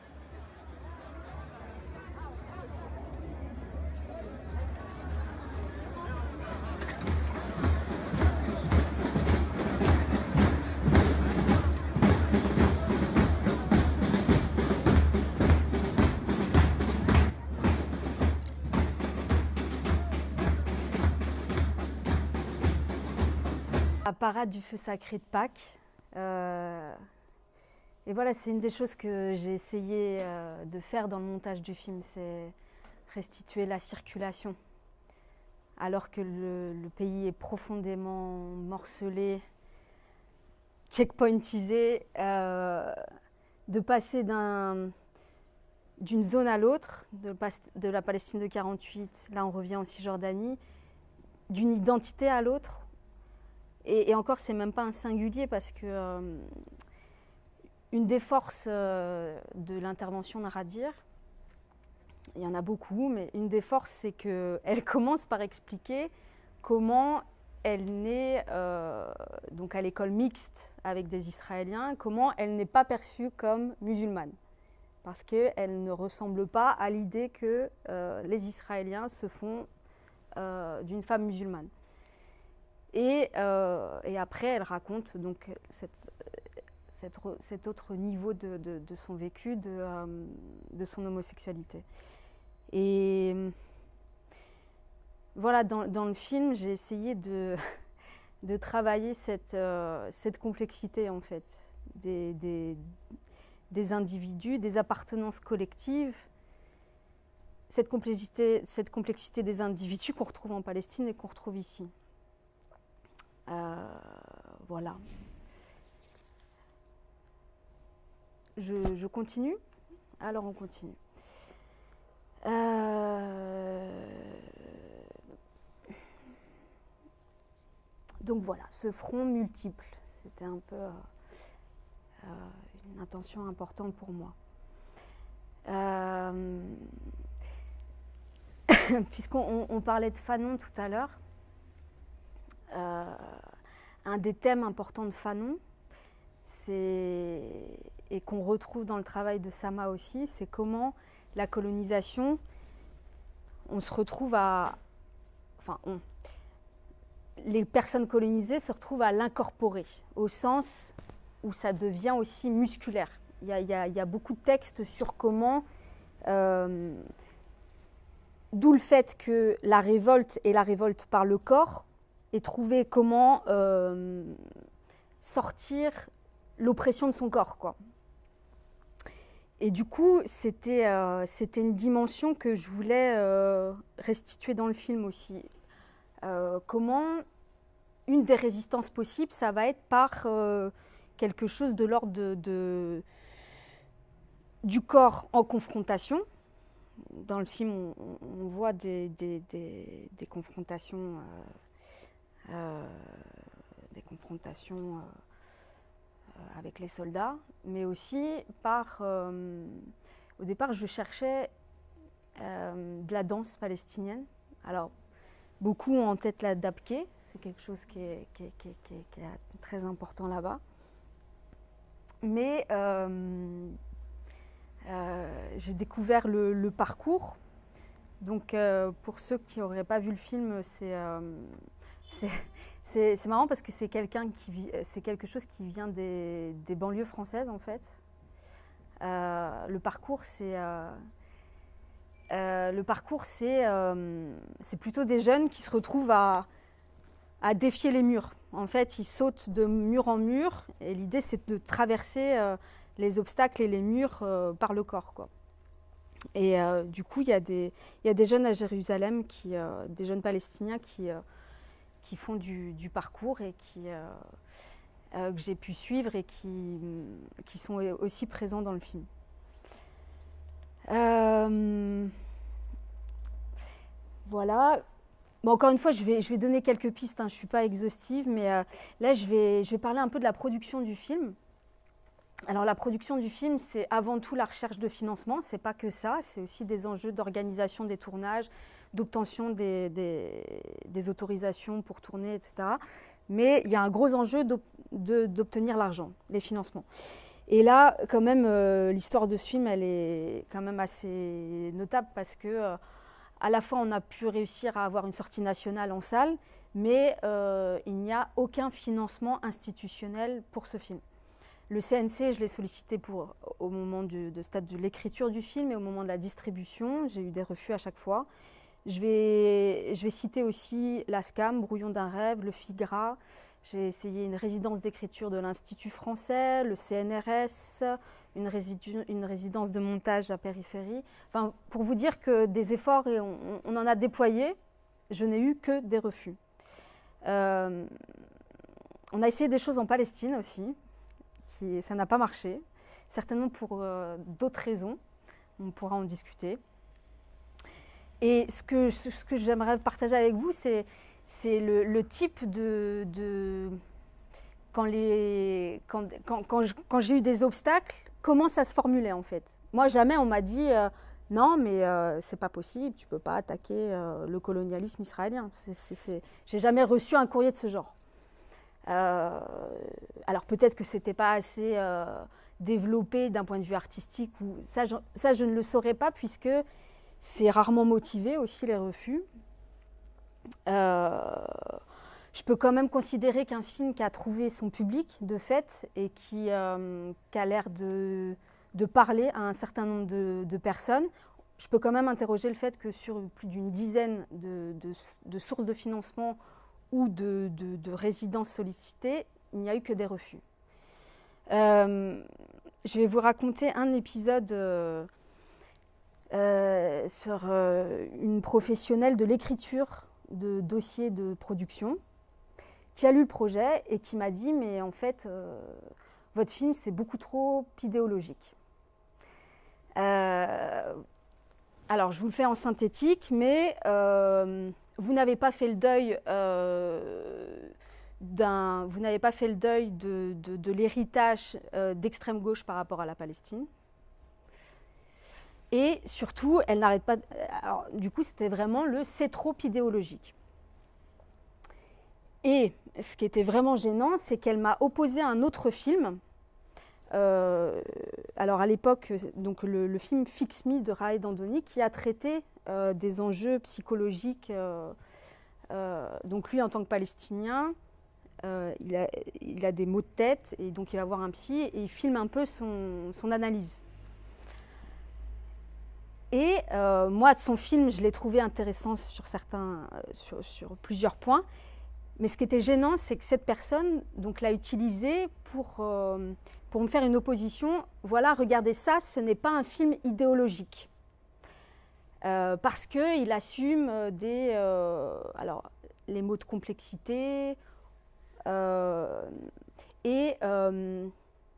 Speaker 2: La parade du feu sacré de Pâques. Euh, et voilà, c'est une des choses que j'ai essayé euh, de faire dans le montage du film, c'est restituer la circulation. Alors que le, le pays est profondément morcelé, checkpointisé, euh, de passer d'un, d'une zone à l'autre, de, de la Palestine de quarante-huit, là on revient en Cisjordanie, d'une identité à l'autre. Et, et encore, c'est même pas un singulier parce que euh, une des forces euh, de l'intervention d'Aradir, il y en a beaucoup, mais une des forces, c'est qu'elle commence par expliquer comment elle naît euh, donc à l'école mixte avec des Israéliens, comment elle n'est pas perçue comme musulmane. Parce qu'elle ne ressemble pas à l'idée que euh, les Israéliens se font euh, d'une femme musulmane. Et, euh, et après, elle raconte donc cette, cette, cet autre niveau de, de, de son vécu, de, euh, de son homosexualité. Et voilà, dans, dans le film, j'ai essayé de, de travailler cette, euh, cette complexité, en fait, des, des, des individus, des appartenances collectives, cette complexité, cette complexité des individus qu'on retrouve en Palestine et qu'on retrouve ici. Euh, voilà. Je, je continue? Alors on continue. Euh... Donc voilà, ce front multiple, c'était un peu euh, euh, une intention importante pour moi. Euh... Puisqu'on on parlait de Fanon tout à l'heure, Euh, un des thèmes importants de Fanon, et qu'on retrouve dans le travail de Sama aussi, c'est comment la colonisation, on se retrouve à... Enfin, on, les personnes colonisées se retrouvent à l'incorporer, au sens où ça devient aussi musculaire. Il y a, il y a, il y a beaucoup de textes sur comment... Euh, d'où le fait que la révolte est la révolte par le corps, et trouver comment euh, sortir l'oppression de son corps, quoi. Et du coup, c'était euh, c'était une dimension que je voulais euh, restituer dans le film aussi. Euh, comment une des résistances possibles, ça va être par euh, quelque chose de l'ordre de, de, du corps en confrontation. Dans le film, on, on voit des, des, des, des confrontations... Euh, Euh, des confrontations euh, avec les soldats, mais aussi par... Euh, au départ, je cherchais euh, de la danse palestinienne. Alors, beaucoup ont en tête la dabke, c'est quelque chose qui est, qui est, qui est, qui est, qui est très important là-bas. Mais euh, euh, j'ai découvert le, le parcours. Donc, euh, pour ceux qui n'auraient pas vu le film, c'est euh, c'est marrant parce que c'est quelqu'un qui c'est quelque chose qui vient des, des banlieues françaises en fait. Euh, le parcours, c'est euh, euh, le parcours, c'est euh, c'est plutôt des jeunes qui se retrouvent à, à défier les murs. En fait, ils sautent de mur en mur et l'idée, c'est de traverser euh, les obstacles et les murs euh, par le corps, quoi. Et euh, du coup, il y a des, il y a des jeunes à Jérusalem, qui, euh, des jeunes Palestiniens qui, euh, qui font du, du parcours et qui, euh, euh, que j'ai pu suivre et qui, qui sont aussi présents dans le film. Euh, voilà. Bon, encore une fois, je vais, je vais donner quelques pistes, hein. Je ne suis pas exhaustive, mais euh, là, je vais, je vais parler un peu de la production du film. Alors, la production du film, c'est avant tout la recherche de financement. Ce n'est pas que ça, c'est aussi des enjeux d'organisation des tournages, d'obtention des, des, des autorisations pour tourner, et cetera. Mais il y a un gros enjeu d'obtenir l'argent, les financements. Et là, quand même, euh, l'histoire de ce film, elle est quand même assez notable parce que, euh, à la fois, on a pu réussir à avoir une sortie nationale en salle, mais euh, il n'y a aucun financement institutionnel pour ce film. Le C N C, je l'ai sollicité pour, au moment du de stade de l'écriture du film et au moment de la distribution. J'ai eu des refus à chaque fois. Je vais, je vais citer aussi l'A S C A M, Brouillon d'un rêve, le FIGRA. J'ai essayé une résidence d'écriture de l'Institut français, le C N R S, une, résidu, une résidence de montage à Périphérie. Enfin, pour vous dire que des efforts, et on, on en a déployé, je n'ai eu que des refus. Euh, on a essayé des choses en Palestine aussi. Qui, ça n'a pas marché, certainement pour euh, d'autres raisons, on pourra en discuter. Et ce que, ce que j'aimerais partager avec vous, c'est le, le type de... de quand les, quand, quand, quand, quand j'ai eu des obstacles, comment ça se formulait en fait. Moi, jamais on m'a dit euh, « Non, mais euh, c'est pas possible, tu peux pas attaquer euh, le colonialisme israélien ». J'ai jamais reçu un courrier de ce genre. Euh, alors peut-être que c'était pas assez euh, développé d'un point de vue artistique, ou ça, je, ça je ne le saurais pas puisque c'est rarement motivé aussi les refus. Euh, je peux quand même considérer qu'un film qui a trouvé son public de fait et qui, euh, qui a l'air de, de parler à un certain nombre de, de personnes, je peux quand même interroger le fait que sur plus d'une dizaine de, de, de sources de financement ou de, de, de résidences sollicitées, il n'y a eu que des refus. Euh, je vais vous raconter un épisode euh, euh, sur euh, une professionnelle de l'écriture de dossiers de production qui a lu le projet et qui m'a dit « mais en fait, euh, votre film, c'est beaucoup trop idéologique euh, ». Alors, je vous le fais en synthétique, mais euh, vous n'avez pas fait le deuil euh, d'un, vous n'avez pas fait le deuil de, de, de l'héritage euh, d'extrême gauche par rapport à la Palestine. Et surtout, elle n'arrête pas. De, alors, du coup, c'était vraiment le c'est trop idéologique. Et ce qui était vraiment gênant, c'est qu'elle m'a opposé un autre film. Euh, alors à l'époque, donc le, le film Fix Me de Raed Andoni qui a traité euh, des enjeux psychologiques. Euh, euh, donc lui, en tant que Palestinien, euh, il, a, il a des maux de tête et donc il va voir un psy et il filme un peu son, son analyse. Et euh, moi, son film, je l'ai trouvé intéressant sur certains, sur, sur plusieurs points. Mais ce qui était gênant, c'est que cette personne donc l'a utilisé pour euh, pour me faire une opposition. Voilà, regardez ça, ce n'est pas un film idéologique. Euh, parce qu'il assume des... Euh, alors, les mots de complexité euh, et euh,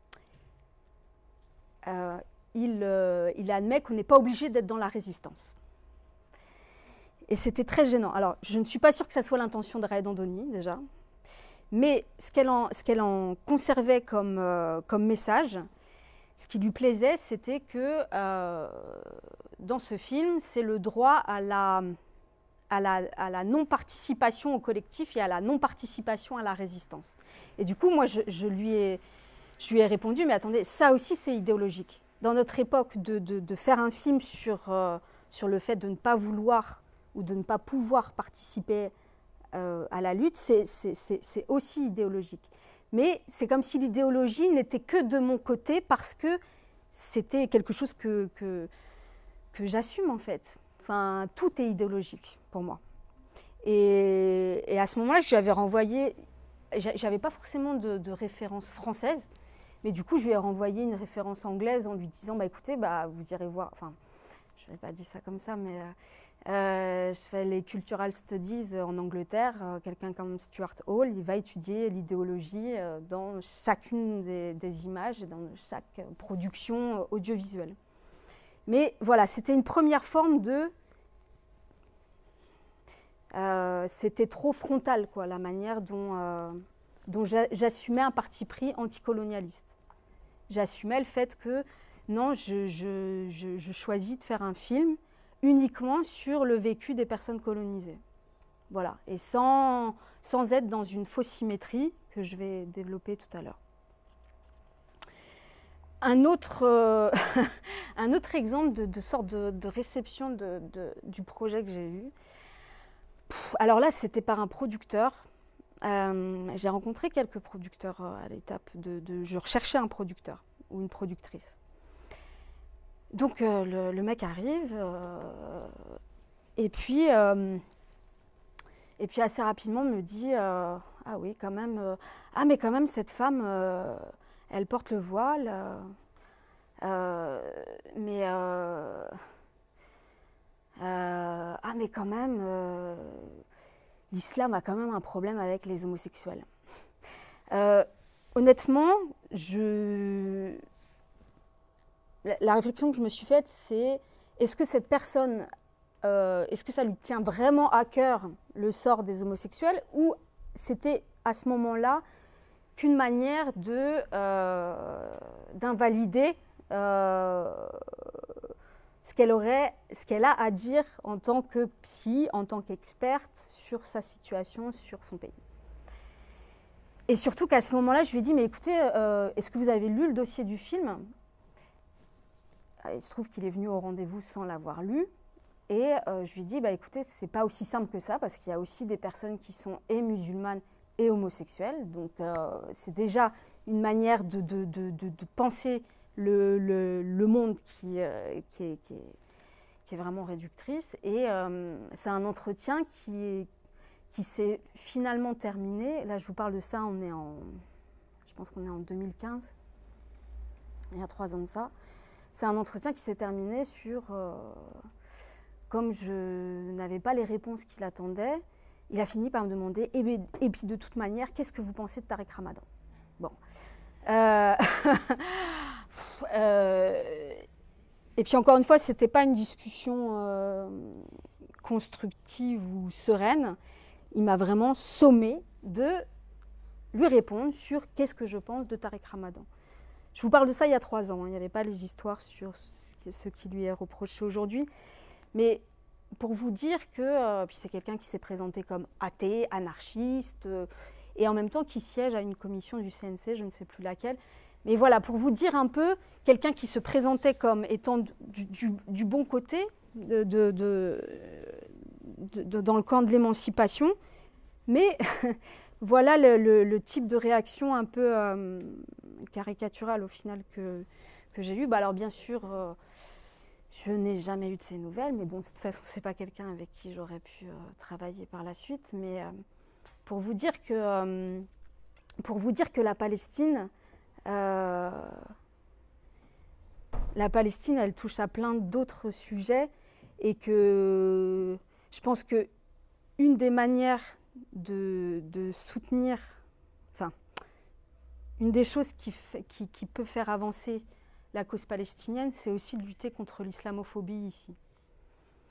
Speaker 2: euh, il, euh, il admet qu'on n'est pas obligé d'être dans la résistance. Et c'était très gênant. Alors, je ne suis pas sûre que ça soit l'intention de Raed Andoni, déjà. Mais ce qu'elle en, ce qu'elle en conservait comme, euh, comme message, ce qui lui plaisait, c'était que euh, dans ce film, c'est le droit à la, à la, à la non-participation au collectif et à la non-participation à la résistance. Et du coup, moi, je, je, lui, ai, je lui ai répondu, mais attendez, ça aussi, c'est idéologique. Dans notre époque, de, de, de faire un film sur, euh, sur le fait de ne pas vouloir ou de ne pas pouvoir participer euh, à la lutte, c'est, c'est, c'est, c'est aussi idéologique. Mais c'est comme si l'idéologie n'était que de mon côté parce que c'était quelque chose que, que, que j'assume en fait. Enfin, tout est idéologique pour moi. Et, et à ce moment-là, je lui avais renvoyé, j'avais pas forcément de, de référence française, mais du coup, je lui ai renvoyé une référence anglaise en lui disant, bah écoutez, bah, vous irez voir, enfin, je n'avais pas dit ça comme ça, mais... Euh, Euh, je fais les Cultural Studies en Angleterre. Euh, quelqu'un comme Stuart Hall, il va étudier l'idéologie euh, dans chacune des, des images et dans chaque production euh, audiovisuelle. Mais voilà, c'était une première forme de... Euh, c'était trop frontal, quoi, la manière dont, euh, dont j'assumais un parti pris anticolonialiste. J'assumais le fait que, non, je, je, je, je choisis de faire un film uniquement sur le vécu des personnes colonisées. Voilà, et sans, sans être dans une fausse symétrie que je vais développer tout à l'heure. Un autre, euh, un autre exemple de, de sorte de, de réception de, de, du projet que j'ai eu, Pff, alors là, c'était par un producteur. Euh, j'ai rencontré quelques producteurs à l'étape de, de... Je recherchais un producteur ou une productrice. Donc euh, le, le mec arrive euh, et puis euh, et puis assez rapidement me dit euh, ah oui quand même euh, ah mais quand même cette femme euh, elle porte le voile euh, euh, mais euh, euh, ah mais quand même euh, l'islam a quand même un problème avec les homosexuels. Euh, honnêtement, je La réflexion que je me suis faite, c'est est-ce que cette personne, euh, est-ce que ça lui tient vraiment à cœur le sort des homosexuels ou c'était à ce moment-là qu'une manière de, euh, d'invalider euh, ce qu'elle aurait, ce qu'elle a à dire en tant que psy, en tant qu'experte sur sa situation, sur son pays. Et surtout qu'à ce moment-là, je lui ai dit, mais écoutez, euh, est-ce que vous avez lu le dossier du film ? Il se trouve qu'il est venu au rendez-vous sans l'avoir lu. Et euh, je lui dis, bah, écoutez, ce n'est pas aussi simple que ça, parce qu'il y a aussi des personnes qui sont et musulmanes et homosexuelles. Donc, euh, c'est déjà une manière de, de, de, de, de penser le, le, le monde qui, euh, qui, est, qui, est, qui est vraiment réductrice. Et euh, c'est un entretien qui, qui s'est finalement terminé. Là, je vous parle de ça, on est en, je pense qu'on est en deux mille quinze, il y a trois ans de ça. C'est un entretien qui s'est terminé sur, euh, comme je n'avais pas les réponses qu'il attendait, il a fini par me demander, et, bien, et puis de toute manière, qu'est-ce que vous pensez de Tariq Ramadan ? Bon. Euh, euh, et puis encore une fois, ce n'était pas une discussion euh, constructive ou sereine. Il m'a vraiment sommé de lui répondre sur qu'est-ce que je pense de Tariq Ramadan. Je vous parle de ça il y a trois ans, hein. Il n'y avait pas les histoires sur ce qui lui est reproché aujourd'hui. Mais pour vous dire que, euh, puis c'est quelqu'un qui s'est présenté comme athée, anarchiste, euh, et en même temps qui siège à une commission du C N C, je ne sais plus laquelle. Mais voilà, pour vous dire un peu, quelqu'un qui se présentait comme étant du, du, du bon côté, de, de, de, de, de, dans le camp de l'émancipation, mais... Voilà le, le, le type de réaction un peu euh, caricaturale au final que, que j'ai eu. Bah alors bien sûr, euh, je n'ai jamais eu de ces nouvelles, mais bon, de toute façon, ce n'est pas quelqu'un avec qui j'aurais pu euh, travailler par la suite. Mais euh, pour vous dire que, euh, pour vous dire que la Palestine, euh, la Palestine, elle touche à plein d'autres sujets et que je pense qu'une des manières De, de soutenir, enfin, une des choses qui, fait, qui, qui peut faire avancer la cause palestinienne, c'est aussi de lutter contre l'islamophobie ici.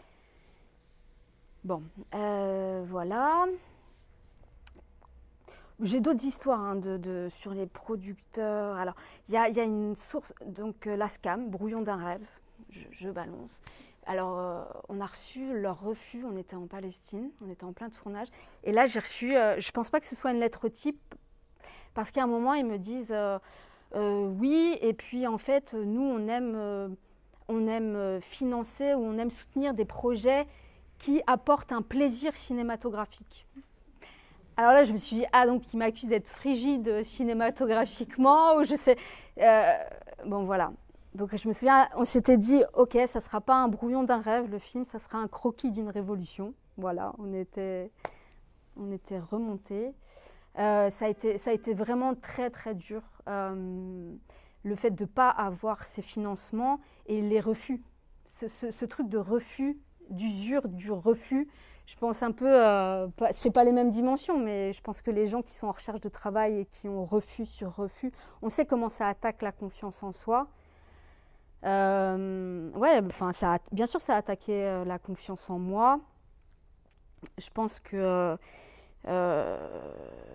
Speaker 2: Bon, euh, voilà. J'ai d'autres histoires hein, de, de, sur les producteurs. Alors, il y a, y a une source, donc euh, la SCAM, Brouillon d'un rêve, je, je balance. Alors, euh, on a reçu leur refus, on était en Palestine, on était en plein tournage. Et là, j'ai reçu, euh, je ne pense pas que ce soit une lettre type, parce qu'à un moment, ils me disent euh, euh, oui, et puis en fait, nous, on aime, euh, on aime financer ou on aime soutenir des projets qui apportent un plaisir cinématographique. Alors là, je me suis dit, ah, donc ils m'accusent d'être frigide cinématographiquement, ou je sais. Euh, bon, voilà. Donc je me souviens, on s'était dit, ok, ça ne sera pas un brouillon d'un rêve, le film, ça sera un croquis d'une révolution. Voilà, on était, on était remontés. Euh, ça a été, ça a été vraiment très, très dur. Euh, le fait de ne pas avoir ces financements et les refus. Ce, ce, ce truc de refus, d'usure, du refus. Je pense un peu, euh, c'est pas les mêmes dimensions, mais je pense que les gens qui sont en recherche de travail et qui ont refus sur refus, on sait comment ça attaque la confiance en soi. Euh, ouais, enfin, ça a, bien sûr, ça a attaqué euh, la confiance en moi. Je pense que euh,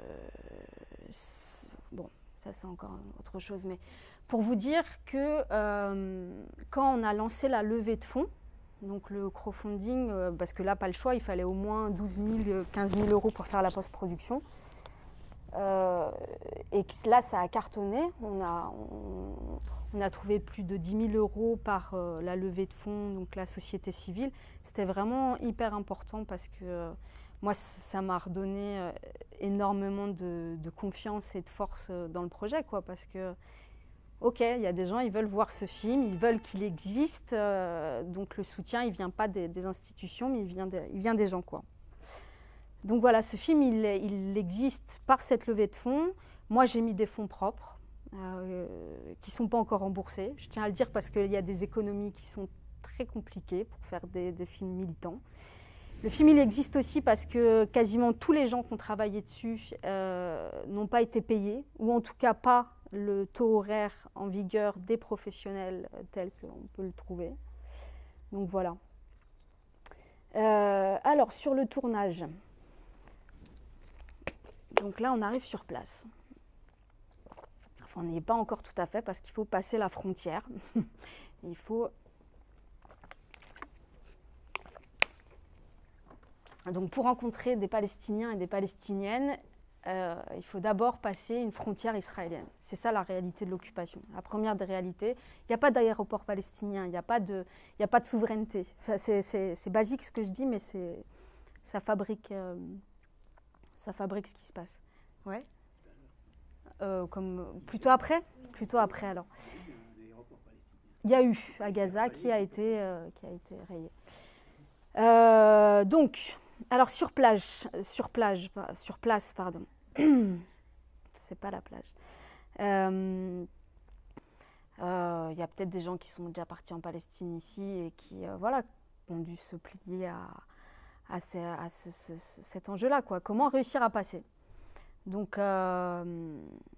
Speaker 2: bon, ça c'est encore autre chose, mais pour vous dire que euh, quand on a lancé la levée de fonds, donc le crowdfunding, euh, parce que là, pas le choix, il fallait au moins douze mille, quinze mille euros pour faire la post-production. Euh, et que là, ça a cartonné. On a, on, on a trouvé plus de dix mille euros par euh, la levée de fonds, donc la société civile. C'était vraiment hyper important parce que euh, moi, ça m'a redonné euh, énormément de, de confiance et de force euh, dans le projet, quoi, parce que ok, il y a des gens, ils veulent voir ce film, ils veulent qu'il existe, euh, donc le soutien, il ne vient pas des, des institutions, mais il vient, de, il vient des gens, quoi. Donc voilà, ce film, il, il existe par cette levée de fonds. Moi, j'ai mis des fonds propres, euh, qui ne sont pas encore remboursés. Je tiens à le dire parce qu'il y a des économies qui sont très compliquées pour faire des, des films militants. Le film, il existe aussi parce que quasiment tous les gens qui ont travaillé dessus euh, n'ont pas été payés, ou en tout cas pas le taux horaire en vigueur des professionnels tel qu'on peut le trouver. Donc voilà. Euh, alors, sur le tournage. Donc là, on arrive sur place. Enfin, on n'y est pas encore tout à fait parce qu'il faut passer la frontière. Il faut... Donc pour rencontrer des Palestiniens et des Palestiniennes, Euh, il faut d'abord passer une frontière israélienne. C'est ça la réalité de l'occupation. La première des réalités, il n'y a pas d'aéroport palestinien, il n'y a pas de, il n'y a pas de souveraineté. Enfin, c'est, c'est, c'est basique ce que je dis, mais c'est, ça, fabrique, euh, ça fabrique ce qui se passe. Ouais. Euh, comme, plutôt après Plutôt après alors. Il y a eu à Gaza qui a été, euh, qui a été rayé. Euh, donc, alors sur plage, sur plage, sur place, pardon. C'est pas la plage. Il euh, euh, y a peut-être des gens qui sont déjà partis en Palestine ici et qui, euh, voilà, ont dû se plier à, à, ces, à ce, ce, cet enjeu-là, quoi. Comment réussir à passer? Donc, euh,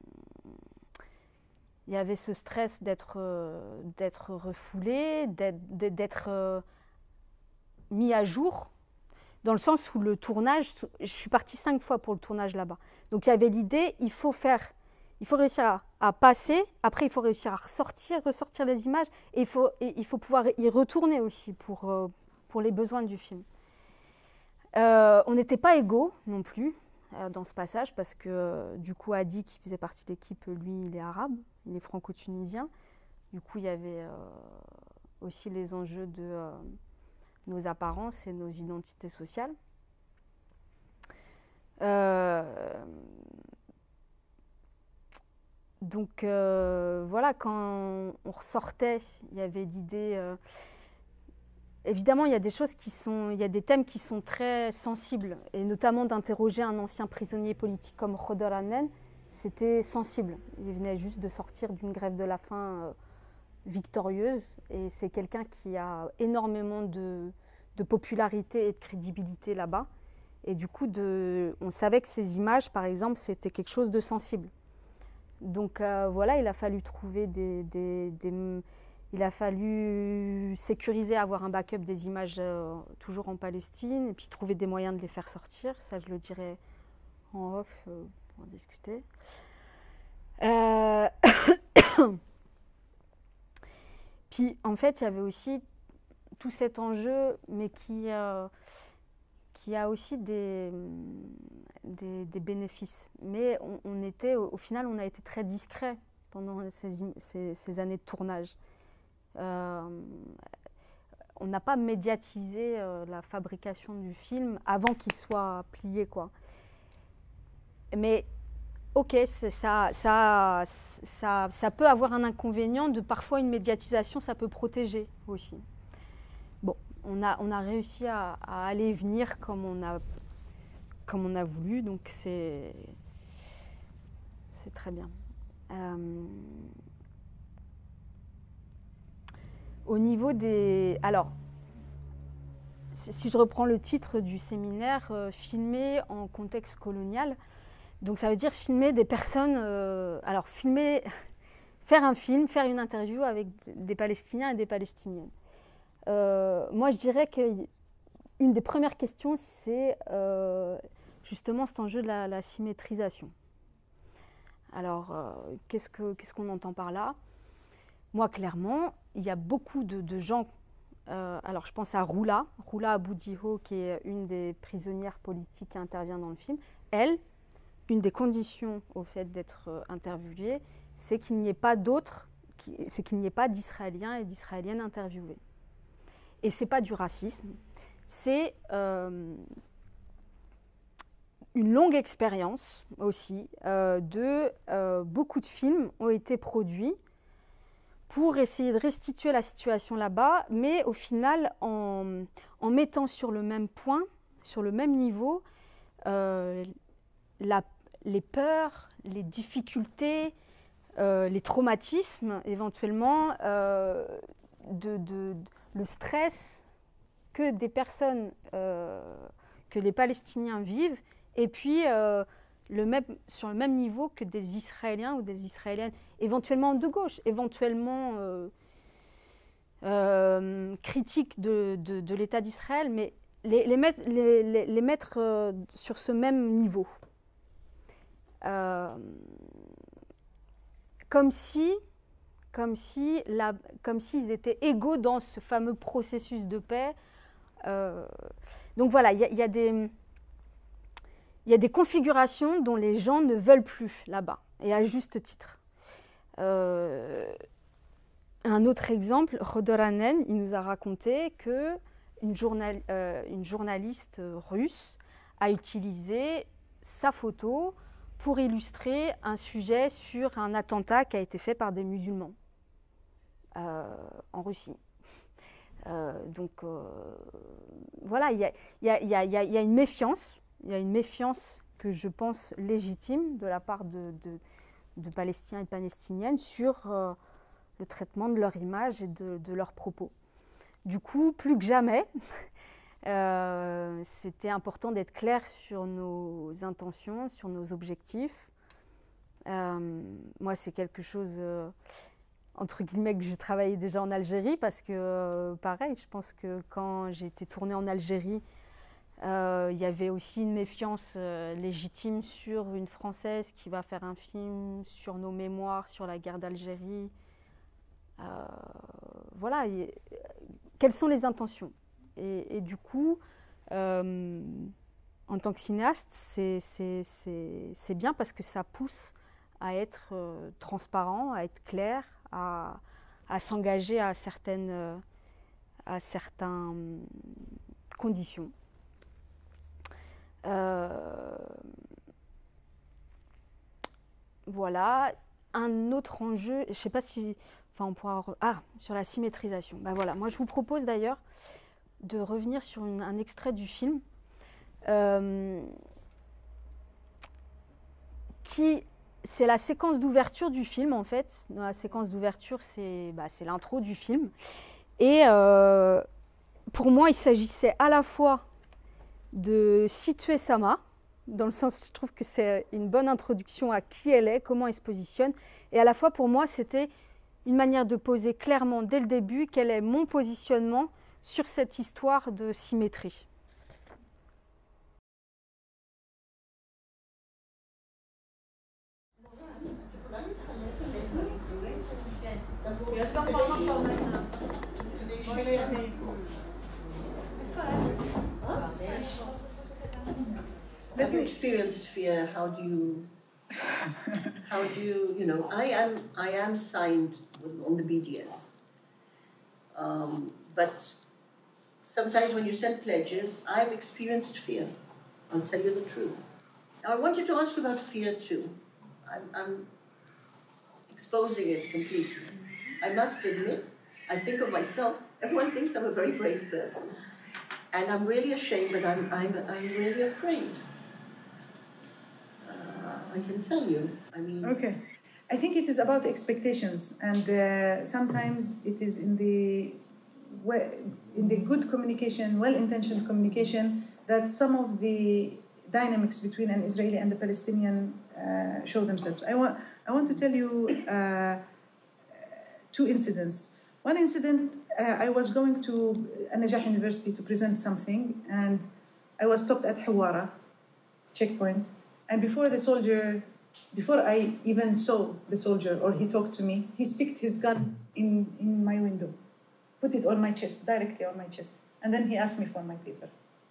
Speaker 2: il y avait ce stress d'être, euh, d'être refoulé, d'être, d'être euh, mis à jour. Dans le sens où le tournage, je suis partie cinq fois pour le tournage là-bas. Donc il y avait l'idée, il faut faire, il faut réussir à, à passer, après il faut réussir à ressortir, ressortir les images, et il faut, et il faut pouvoir y retourner aussi pour, euh, pour les besoins du film. Euh, on n'était pas égaux non plus euh, dans ce passage, parce que euh, du coup Adi, qui faisait partie de l'équipe, lui il est arabe, il est franco-tunisien. Du coup il y avait euh, aussi les enjeux de... Euh, nos apparences et nos identités sociales. Euh, donc euh, voilà, quand on ressortait, il y avait l'idée... Euh, évidemment, il y a des choses qui sont... Il y a des thèmes qui sont très sensibles, et notamment d'interroger un ancien prisonnier politique comme Khodr Hanen, c'était sensible. Il venait juste de sortir d'une grève de la faim euh, victorieuse, et c'est quelqu'un qui a énormément de... de popularité et de crédibilité là-bas. Et du coup, de, on savait que ces images, par exemple, c'était quelque chose de sensible. Donc euh, voilà, il a fallu trouver des, des, des... Il a fallu sécuriser, avoir un backup des images euh, toujours en Palestine, et puis trouver des moyens de les faire sortir. Ça, je le dirai en off euh, pour en discuter. Euh... Puis en fait, il y avait aussi tout cet enjeu, mais qui, euh, qui a aussi des, des, des bénéfices. Mais on, on était, au, au final, on a été très discret pendant ces, ces, ces années de tournage. Euh, on n'a pas médiatisé euh, la fabrication du film avant qu'il soit plié, quoi. Mais ok, ça, ça, ça, ça peut avoir un inconvénient de parfois une médiatisation, ça peut protéger aussi. Bon, on a, on a réussi à, à aller et venir comme on a, comme on a voulu, donc c'est, c'est très bien. Euh, au niveau des... Alors, si je reprends le titre du séminaire, euh, filmer en contexte colonial, donc ça veut dire filmer des personnes, euh, alors filmer, faire un film, faire une interview avec des Palestiniens et des Palestiniennes. Euh, moi je dirais qu'une des premières questions c'est euh, justement cet enjeu de la, la symétrisation. Alors euh, qu'est-ce que, qu'est-ce qu'on entend par là? Moi clairement, il y a beaucoup de, de gens, euh, alors je pense à Roula, Roula Abou-Diho qui est une des prisonnières politiques qui intervient dans le film, elle, une des conditions au fait d'être interviewé, c'est qu'il n'y ait pas d'autres, c'est qu'il n'y ait pas d'Israéliens et d'Israéliennes interviewés. Et ce n'est pas du racisme, c'est euh, une longue expérience aussi euh, de euh, beaucoup de films ont été produits pour essayer de restituer la situation là-bas, mais au final en, en mettant sur le même point, sur le même niveau, euh, la les peurs, les difficultés, euh, les traumatismes éventuellement, euh, de, de, de, le stress que des personnes, euh, que les Palestiniens vivent, et puis euh, le même, sur le même niveau que des Israéliens ou des Israéliennes, éventuellement de gauche, éventuellement euh, euh, critiques de, de, de l'État d'Israël, mais les, les mettre, les, les, les mettre euh, sur ce même niveau. Euh, comme si, comme si la, comme s'ils étaient égaux dans ce fameux processus de paix. Euh, donc voilà, il y, y a des, il y a des configurations dont les gens ne veulent plus là-bas, et à juste titre. Euh, un autre exemple, Rodoranen, il nous a raconté que une, journal, euh, une journaliste russe a utilisé sa photo pour illustrer un sujet sur un attentat qui a été fait par des musulmans euh, en Russie. Euh, donc euh, voilà, il y a, y, a, y, a, y, a, y a une méfiance, il y a une méfiance que je pense légitime de la part de, de, de Palestiniens et de Palestiniennes sur euh, le traitement de leur image et de, de leurs propos. Du coup, plus que jamais, Euh, c'était important d'être clair sur nos intentions, sur nos objectifs. Euh, moi, c'est quelque chose, euh, entre guillemets, que j'ai travaillé déjà en Algérie, parce que, euh, pareil, je pense que quand j'ai été tournée en Algérie, euh, il y avait aussi une méfiance euh, légitime sur une Française qui va faire un film sur nos mémoires, sur la guerre d'Algérie. Euh, voilà, et, quelles sont les intentions ? Et, et du coup, euh, en tant que cinéaste, c'est, c'est, c'est, c'est bien parce que ça pousse à être euh, transparent, à être clair, à, à s'engager à certaines, euh, à certaines conditions. Euh, voilà. Un autre enjeu, je ne sais pas si... Enfin, on pourra... Ah, sur la symétrisation. Ben voilà. Moi, je vous propose d'ailleurs de revenir sur une, un extrait du film euh, qui, c'est la séquence d'ouverture du film en fait. Dans la séquence d'ouverture, c'est, bah, c'est l'intro du film. Et euh, pour moi, il s'agissait à la fois de situer Sama, dans le sens, je trouve que c'est une bonne introduction à qui elle est, comment elle se positionne, et à la fois pour moi, c'était une manière de poser clairement dès le début quel est mon positionnement sur cette histoire de symétrie.
Speaker 4: يعني Have you experienced fear? How do you, how do you, you know, I am, I am signed on the B D S. Um, but sometimes when you send pledges, I've experienced fear. I'll tell you the truth. Now, I wanted to ask you about fear too. I'm, I'm exposing it completely. I must admit, I think of myself, everyone thinks I'm a very brave person. And I'm really ashamed, but I'm, I'm, I'm really afraid. Uh, I can tell you. I mean.
Speaker 5: Okay. I think it is about expectations, and uh, sometimes it is in the in the good communication, well-intentioned communication, that some of the dynamics between an Israeli and the Palestinian uh, show themselves. I want I want to tell you uh, two incidents. One incident, uh, I was going to An-Najah University to present something, and I was stopped at Hawara checkpoint, and before the soldier. Before I even saw the soldier or he talked to me, he sticked his gun in, in my window, put it on my chest, directly on my chest, and then he asked me for my paper.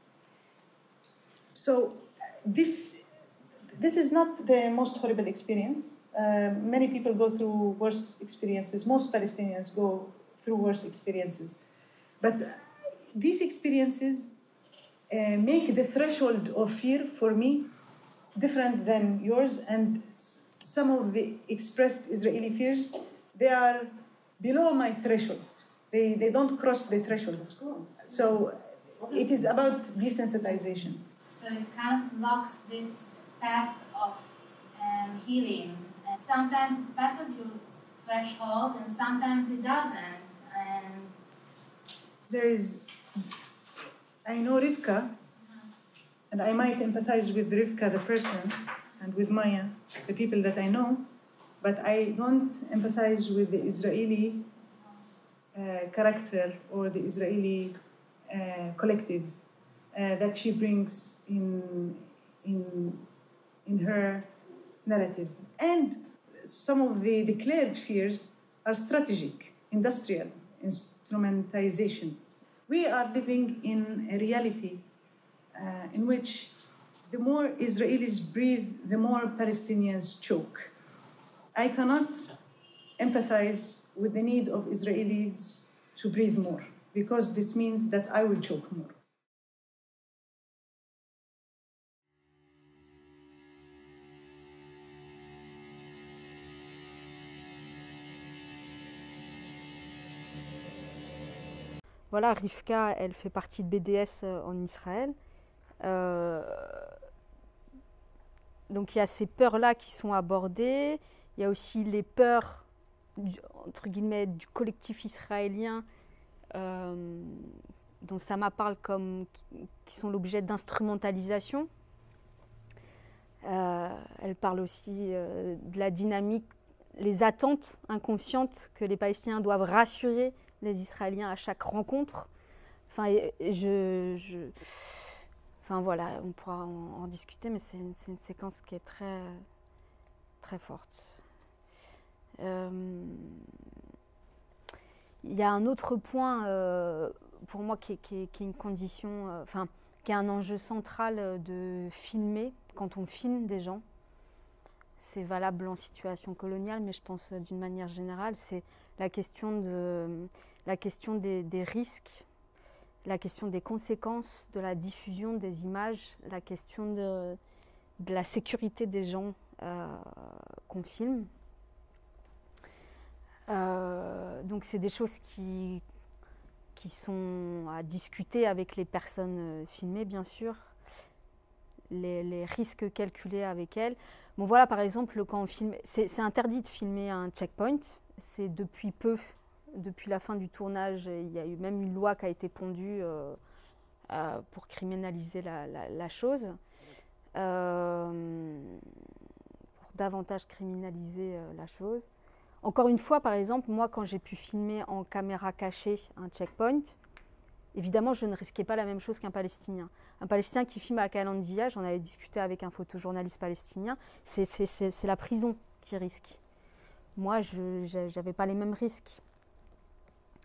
Speaker 5: So this, this is not the most horrible experience. Uh, many people go through worse experiences. Most Palestinians go through worse experiences. But these experiences uh, make the threshold of fear for me different than yours, and some of the expressed Israeli fears, they are below my threshold. They, they don't cross the threshold. So it is about desensitization.
Speaker 6: So it kind of blocks this path of um, healing. And sometimes it passes your threshold, and sometimes it doesn't. And
Speaker 5: there is, I know Rivka, and I might empathize with Rivka, the person, and with Maya, the people that I know, but I don't empathize with the Israeli uh, character or the Israeli uh, collective uh, that she brings in, in, in her narrative. And some of the declared fears are strategic, industrial, instrumentalization. We are living in a reality Uh, in which the more Israelis breathe, the more Palestinians choke. I cannot empathize with the need of Israelis to breathe more, because this means that I will choke more.
Speaker 2: Voilà, Rivka, elle fait partie de B D S en Israël. Euh, donc il y a ces peurs-là qui sont abordées, il y a aussi les peurs du, entre guillemets du collectif israélien euh, dont Sama parle comme qui, qui sont l'objet d'instrumentalisation. Euh, elle parle aussi euh, de la dynamique, les attentes inconscientes que les Palestiniens doivent rassurer les Israéliens à chaque rencontre. Enfin, je, je Enfin voilà, on pourra en, en discuter, mais c'est une, une séquence qui est très, très forte. Euh, il y a un autre point euh, pour moi qui est, qui est, qui est une condition, euh, enfin qui est un enjeu central de filmer quand on filme des gens. C'est valable en situation coloniale, mais je pense d'une manière générale, c'est la question de la question des, des risques. La question des conséquences de la diffusion des images, la question de, de la sécurité des gens euh, qu'on filme. Euh, donc c'est des choses qui, qui sont à discuter avec les personnes filmées, bien sûr, les, les risques calculés avec elles. Bon voilà, par exemple, quand on filme, c'est interdit de filmer un checkpoint, c'est depuis peu. Depuis la fin du tournage, il y a eu même une loi qui a été pondue euh, euh, pour criminaliser la, la, la chose, euh, pour davantage criminaliser euh, la chose. Encore une fois, par exemple, moi, quand j'ai pu filmer en caméra cachée un checkpoint, évidemment, je ne risquais pas la même chose qu'un Palestinien. Un Palestinien qui filme à Kalandia, j'en avais discuté avec un photojournaliste palestinien, c'est la prison qui risque. Moi, je n'avais pas les mêmes risques.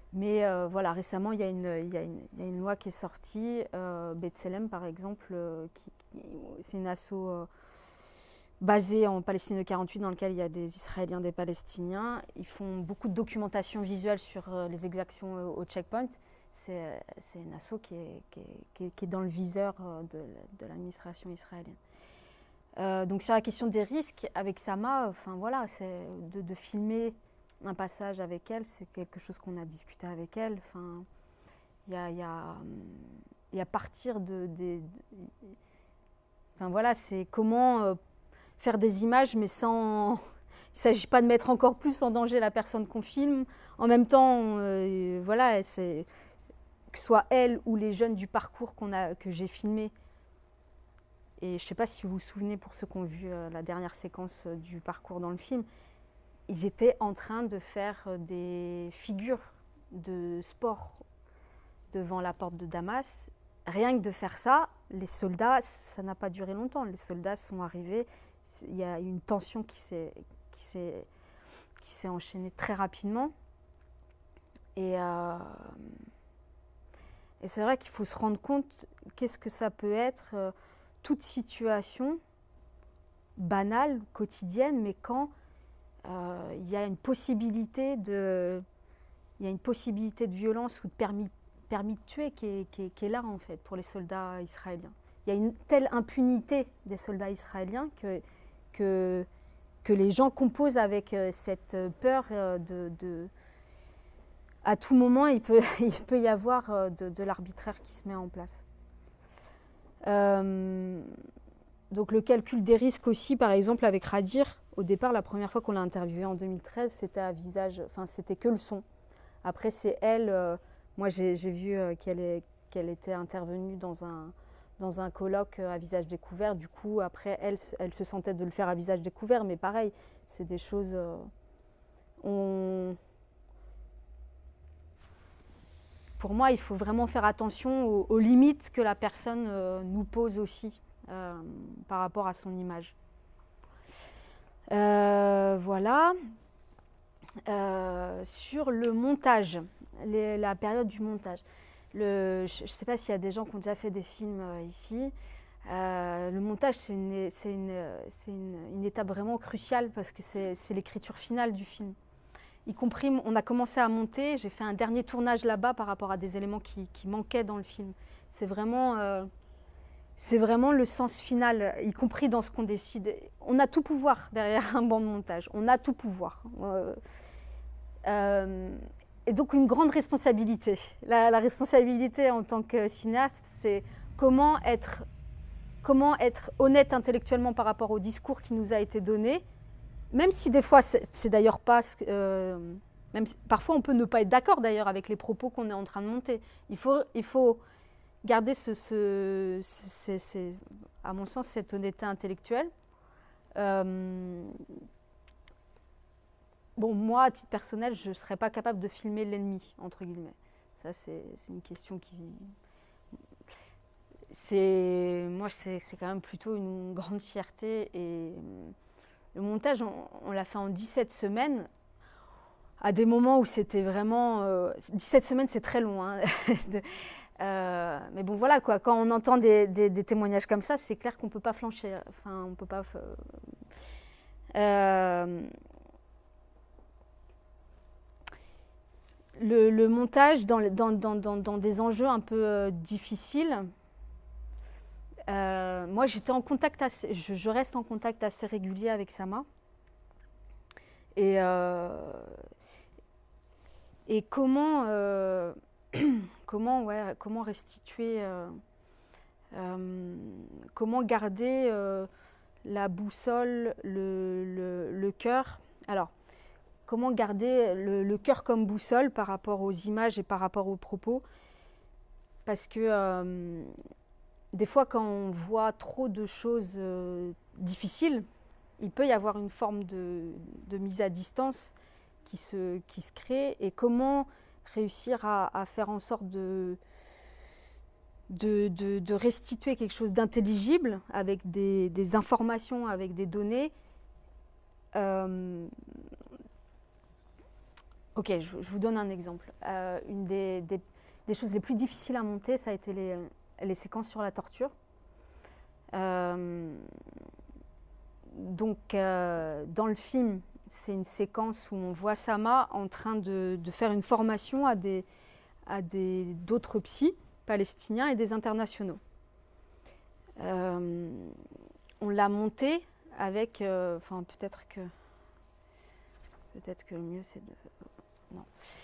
Speaker 2: Mais euh, voilà, récemment, il y, a une, il, y a une, il y a une loi qui est sortie, euh, B'Tselem par exemple, euh, qui, qui, c'est une asso euh, basée en Palestine de quarante-huit dans laquelle il y a des Israéliens, des Palestiniens. Ils font beaucoup de documentation visuelle sur euh, les exactions au, au checkpoint. C'est, c'est une asso qui est, qui, est, qui, est, qui est dans le viseur euh, de, de l'administration israélienne. Euh, donc sur la question des risques, avec Sama, enfin voilà, c'est de, de filmer un passage avec elle, c'est quelque chose qu'on a discuté avec elle. Enfin, il y a, y a, y a partir de, de, de, enfin voilà, c'est comment euh, faire des images, mais sans, il ne s'agit pas de mettre encore plus en danger la personne qu'on filme. En même temps, euh, voilà, c'est que ce soit elle ou les jeunes du parcours qu'on a, que j'ai filmé. Et je ne sais pas si vous vous souvenez, pour ceux qui ont vu euh, la dernière séquence euh, du parcours dans le film, ils étaient en train de faire euh, des figures de sport devant la porte de Damas. Rien que de faire ça, les soldats, ça n'a pas duré longtemps. Les soldats sont arrivés, il y a une tension qui s'est, qui s'est, qui s'est enchaînée très rapidement. Et, euh, et c'est vrai qu'il faut se rendre compte qu'est-ce que ça peut être... Euh, toute situation banale, quotidienne, mais quand euh, il y a une possibilité de, il y a une possibilité de violence ou de permis, permis de tuer qui est, qui, est, qui est là en fait pour les soldats israéliens. Il y a une telle impunité des soldats israéliens que, que, que les gens composent avec euh, cette peur euh, de, de... À tout moment, il peut, il peut y avoir euh, de, de l'arbitraire qui se met en place. Euh, donc le calcul des risques aussi, par exemple avec Radir, au départ la première fois qu'on l'a interviewée en deux mille treize, c'était à visage, enfin c'était que le son. Après c'est elle, euh, moi j'ai, j'ai vu euh, qu'elle, est, qu'elle était intervenue dans un, dans un colloque à visage découvert, du coup après elle, elle se sentait de le faire à visage découvert, mais pareil, c'est des choses... Euh, on... Pour moi, il faut vraiment faire attention aux, aux limites que la personne euh, nous pose aussi euh, par rapport à son image. Euh, voilà. Euh, sur le montage, les, la période du montage. Le, je ne sais pas s'il y a des gens qui ont déjà fait des films euh, ici. Euh, le montage, c'est, une, c'est, une, c'est une, une étape vraiment cruciale parce que c'est, c'est l'écriture finale du film. Y compris, on a commencé à monter, j'ai fait un dernier tournage là-bas par rapport à des éléments qui, qui manquaient dans le film. C'est vraiment, euh, c'est vraiment le sens final, y compris dans ce qu'on décide. On a tout pouvoir derrière un banc de montage, on a tout pouvoir. Euh, euh, et donc une grande responsabilité. La, la responsabilité en tant que cinéaste, c'est comment être, comment être honnête intellectuellement par rapport au discours qui nous a été donné. Même si des fois, c'est, c'est d'ailleurs pas... Euh, même si, parfois, on peut ne pas être d'accord d'ailleurs avec les propos qu'on est en train de monter. Il faut, il faut garder, ce, ce, ce, ce, à mon sens, cette honnêteté intellectuelle. Euh, bon, moi, à titre personnel, je ne serais pas capable de filmer l'ennemi, entre guillemets. Ça, c'est, c'est une question qui... C'est, moi, c'est, c'est quand même plutôt une grande fierté et... Le montage, on, on l'a fait en dix-sept semaines, à des moments où c'était vraiment... Euh, dix-sept semaines, c'est très long. Hein. euh, mais bon, voilà, quoi. Quand on entend des, des, des témoignages comme ça, c'est clair qu'on ne peut pas flancher. Enfin, on ne peut pas... Euh, le, le montage dans, dans, dans, dans, dans des enjeux un peu euh, difficiles... Euh, moi, j'étais en contact assez, je, je reste en contact assez régulier avec Sama. Et, euh, et comment, euh, comment, ouais, comment restituer, euh, euh, comment garder euh, la boussole, le, le, le cœur. Alors, comment garder le, le cœur comme boussole par rapport aux images et par rapport aux propos. Parce que... Euh, Des fois, quand on voit trop de choses euh, difficiles, il peut y avoir une forme de, de mise à distance qui se, qui se crée. Et comment réussir à, à faire en sorte de, de, de, de restituer quelque chose d'intelligible avec des, des informations, avec des données, euh, Ok, je, je vous donne un exemple. Euh, une des, des, des choses les plus difficiles à monter, ça a été les, les séquences sur la torture. Euh, donc, euh, dans le film, c'est une séquence où on voit Sama en train de, de faire une formation à des, à des, d'autres psys palestiniens et des internationaux. Euh, on l'a monté avec, euh, enfin peut-être que, peut-être que le mieux c'est de, non.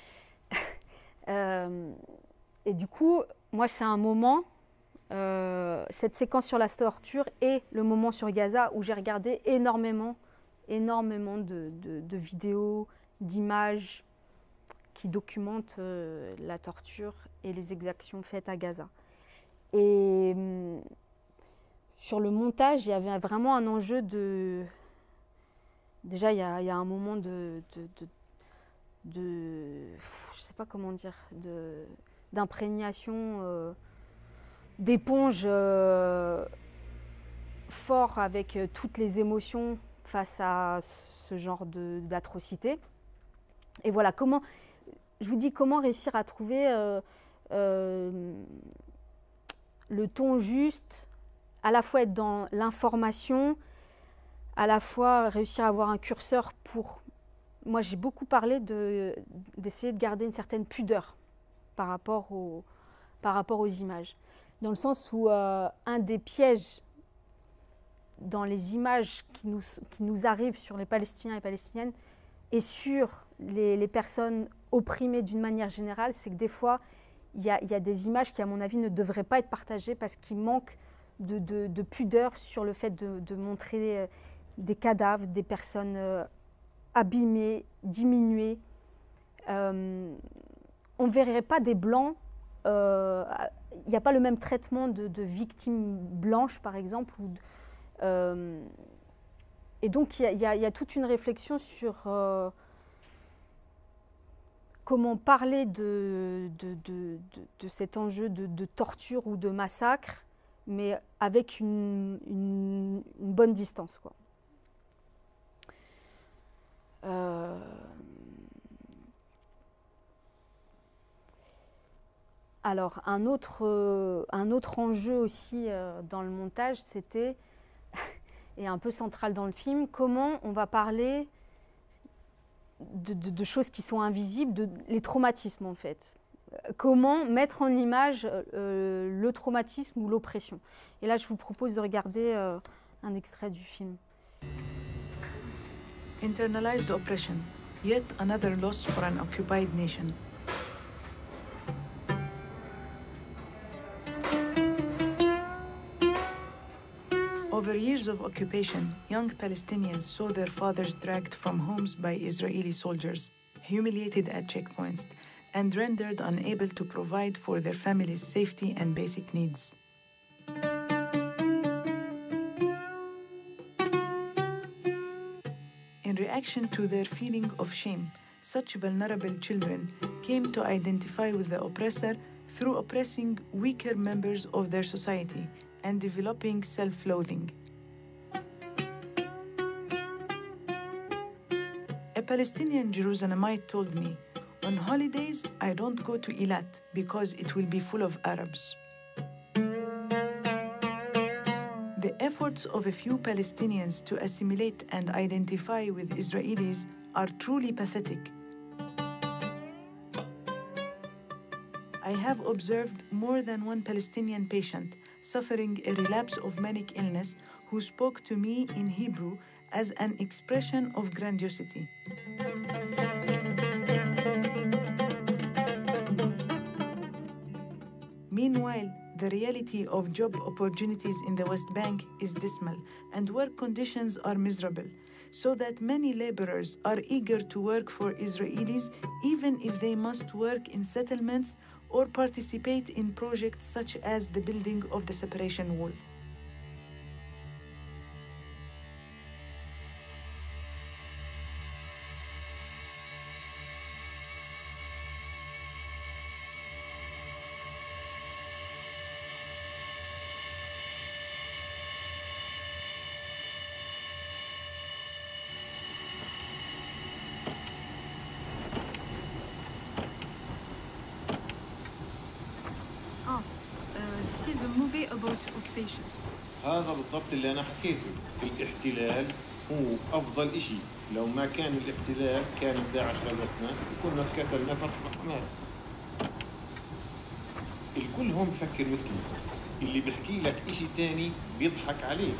Speaker 2: euh, et du coup, moi c'est un moment, euh, cette séquence sur la torture et le moment sur Gaza où j'ai regardé énormément, énormément de, de, de vidéos, d'images qui documentent euh, la torture et les exactions faites à Gaza. Et hum, sur le montage, il y avait vraiment un enjeu de... Déjà, il y a, il y a un moment de... de, de, de je ne sais pas comment dire, de, d'imprégnation, euh, d'éponge euh, fort avec euh, toutes les émotions face à ce genre de, d'atrocité. Et voilà, comment... Je vous dis comment réussir à trouver euh, euh, le ton juste, à la fois être dans l'information, à la fois réussir à avoir un curseur pour... Moi, j'ai beaucoup parlé de, d'essayer de garder une certaine pudeur par rapport, au, par rapport aux images. Dans le sens où euh, un des pièges dans les images qui nous, qui nous arrivent sur les Palestiniens et Palestiniennes et sur les, les personnes opprimées d'une manière générale, c'est que des fois, il y a, il y a des images qui, à mon avis, ne devraient pas être partagées parce qu'il manque de, de, de pudeur sur le fait de, de montrer des cadavres, des personnes euh, abîmées, diminuées. Euh, on ne verrait pas des blancs, il euh, n'y a pas le même traitement de, de victimes blanches, par exemple. Ou de, euh, et donc, il y, y, y a toute une réflexion sur euh, comment parler de, de, de, de, de cet enjeu de, de torture ou de massacre, mais avec une, une, une bonne distance, quoi. Euh... Alors, un autre, euh, un autre enjeu aussi euh, dans le montage, c'était, et un peu central dans le film, comment on va parler de, de, de choses qui sont invisibles, de, les traumatismes en fait. Comment mettre en image euh, le traumatisme ou l'oppression. Et là, je vous propose de regarder euh, un extrait du film.
Speaker 7: Internalized oppression, yet another loss for an occupied nation. Over years of occupation, young Palestinians saw their fathers dragged from homes by Israeli soldiers, humiliated at checkpoints, and rendered unable to provide for their families' safety and basic needs. In reaction to their feeling of shame, such vulnerable children came to identify with the oppressor through oppressing weaker members of their society and developing self-loathing. A Palestinian Jerusalemite told me, "On holidays, I don't go to Eilat because it will be full of Arabs." The efforts of a few Palestinians to assimilate and identify with Israelis are truly pathetic. I have observed more than one Palestinian patient suffering a relapse of manic illness who spoke to me in Hebrew as an expression of grandiosity. Meanwhile, the reality of job opportunities in the West Bank is dismal and work conditions are miserable, so that many laborers are eager to work for Israelis even if they must work in settlements or participate in projects such as the building of the separation wall.
Speaker 8: movie about occupation.
Speaker 9: هذا بالضبط اللي أنا حكيته. الاحتلال هو أفضل إشي. لو ما كان الاحتلال كان داعش غزتنا وكنا اتكتلنا فترة مات. الكل هون بفكر مثلي. اللي بحكي لك إشي تاني بيضحك عليك.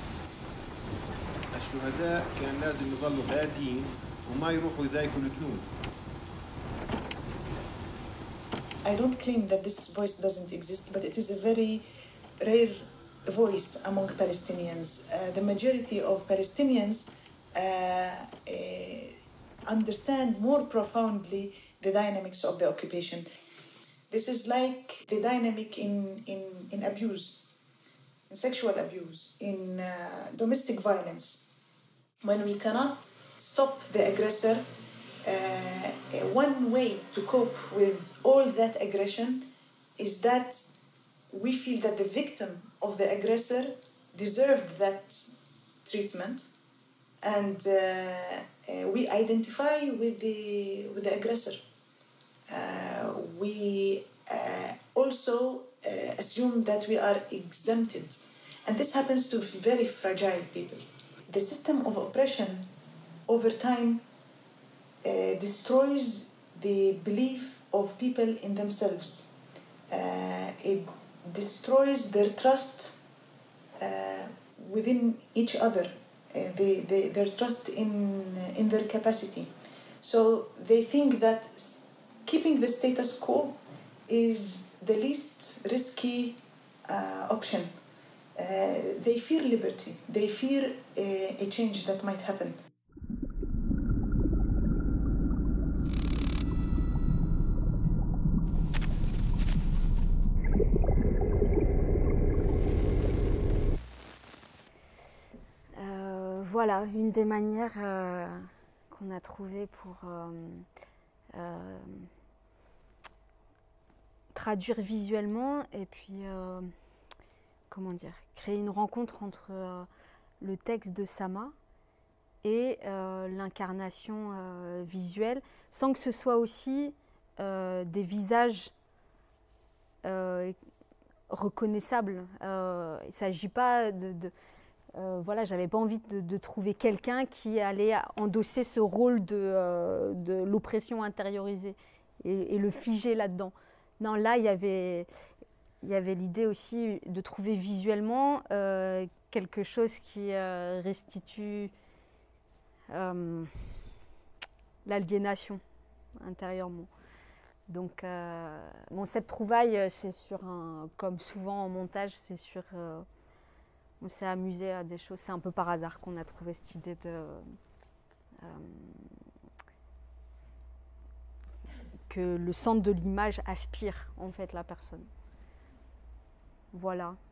Speaker 9: الشهداء كان لازم يظلوا هادين وما يروحوا يضايقوا الجنود.
Speaker 7: I don't claim that this voice doesn't exist, but it is a very rare voice among Palestinians. Uh, the majority of Palestinians uh, uh, understand more profoundly the dynamics of the occupation. This is like the dynamic in, in, in abuse, in sexual abuse, in uh, domestic violence. When we cannot stop the aggressor, uh, one way to cope with all that aggression is that we feel that the victim of the aggressor deserved that treatment, and uh, uh, we identify with the with the aggressor. Uh, we uh, also uh, assume that we are exempted, and this happens to very fragile people. The system of oppression over time uh, destroys the belief of people in themselves. Uh, it destroys their trust uh, within each other, uh, they, they, their trust in, in their capacity. So they think that keeping the status quo is the least risky uh, option. Uh, they fear liberty. They fear uh, a change that might happen.
Speaker 2: Euh, voilà, une des manières euh, qu'on a trouvées pour euh, euh, traduire visuellement et puis, euh, comment dire, créer une rencontre entre euh, le texte de Sama et euh, l'incarnation euh, visuelle, sans que ce soit aussi euh, des visages euh, reconnaissables. Euh, il ne s'agit pas de... de euh, voilà, j'avais pas envie de, de trouver quelqu'un qui allait endosser ce rôle de, euh, de l'oppression intériorisée et, et le figer là-dedans. Non, là, il y avait, il y avait l'idée aussi de trouver visuellement euh, quelque chose qui euh, restitue euh, l'aliénation intérieurement. Donc, euh, bon, cette trouvaille, c'est sur un, comme souvent en montage, c'est sur, euh, on s'est amusé à des choses. C'est un peu par hasard qu'on a trouvé cette idée de euh, que le centre de l'image aspire en fait la personne. Voilà.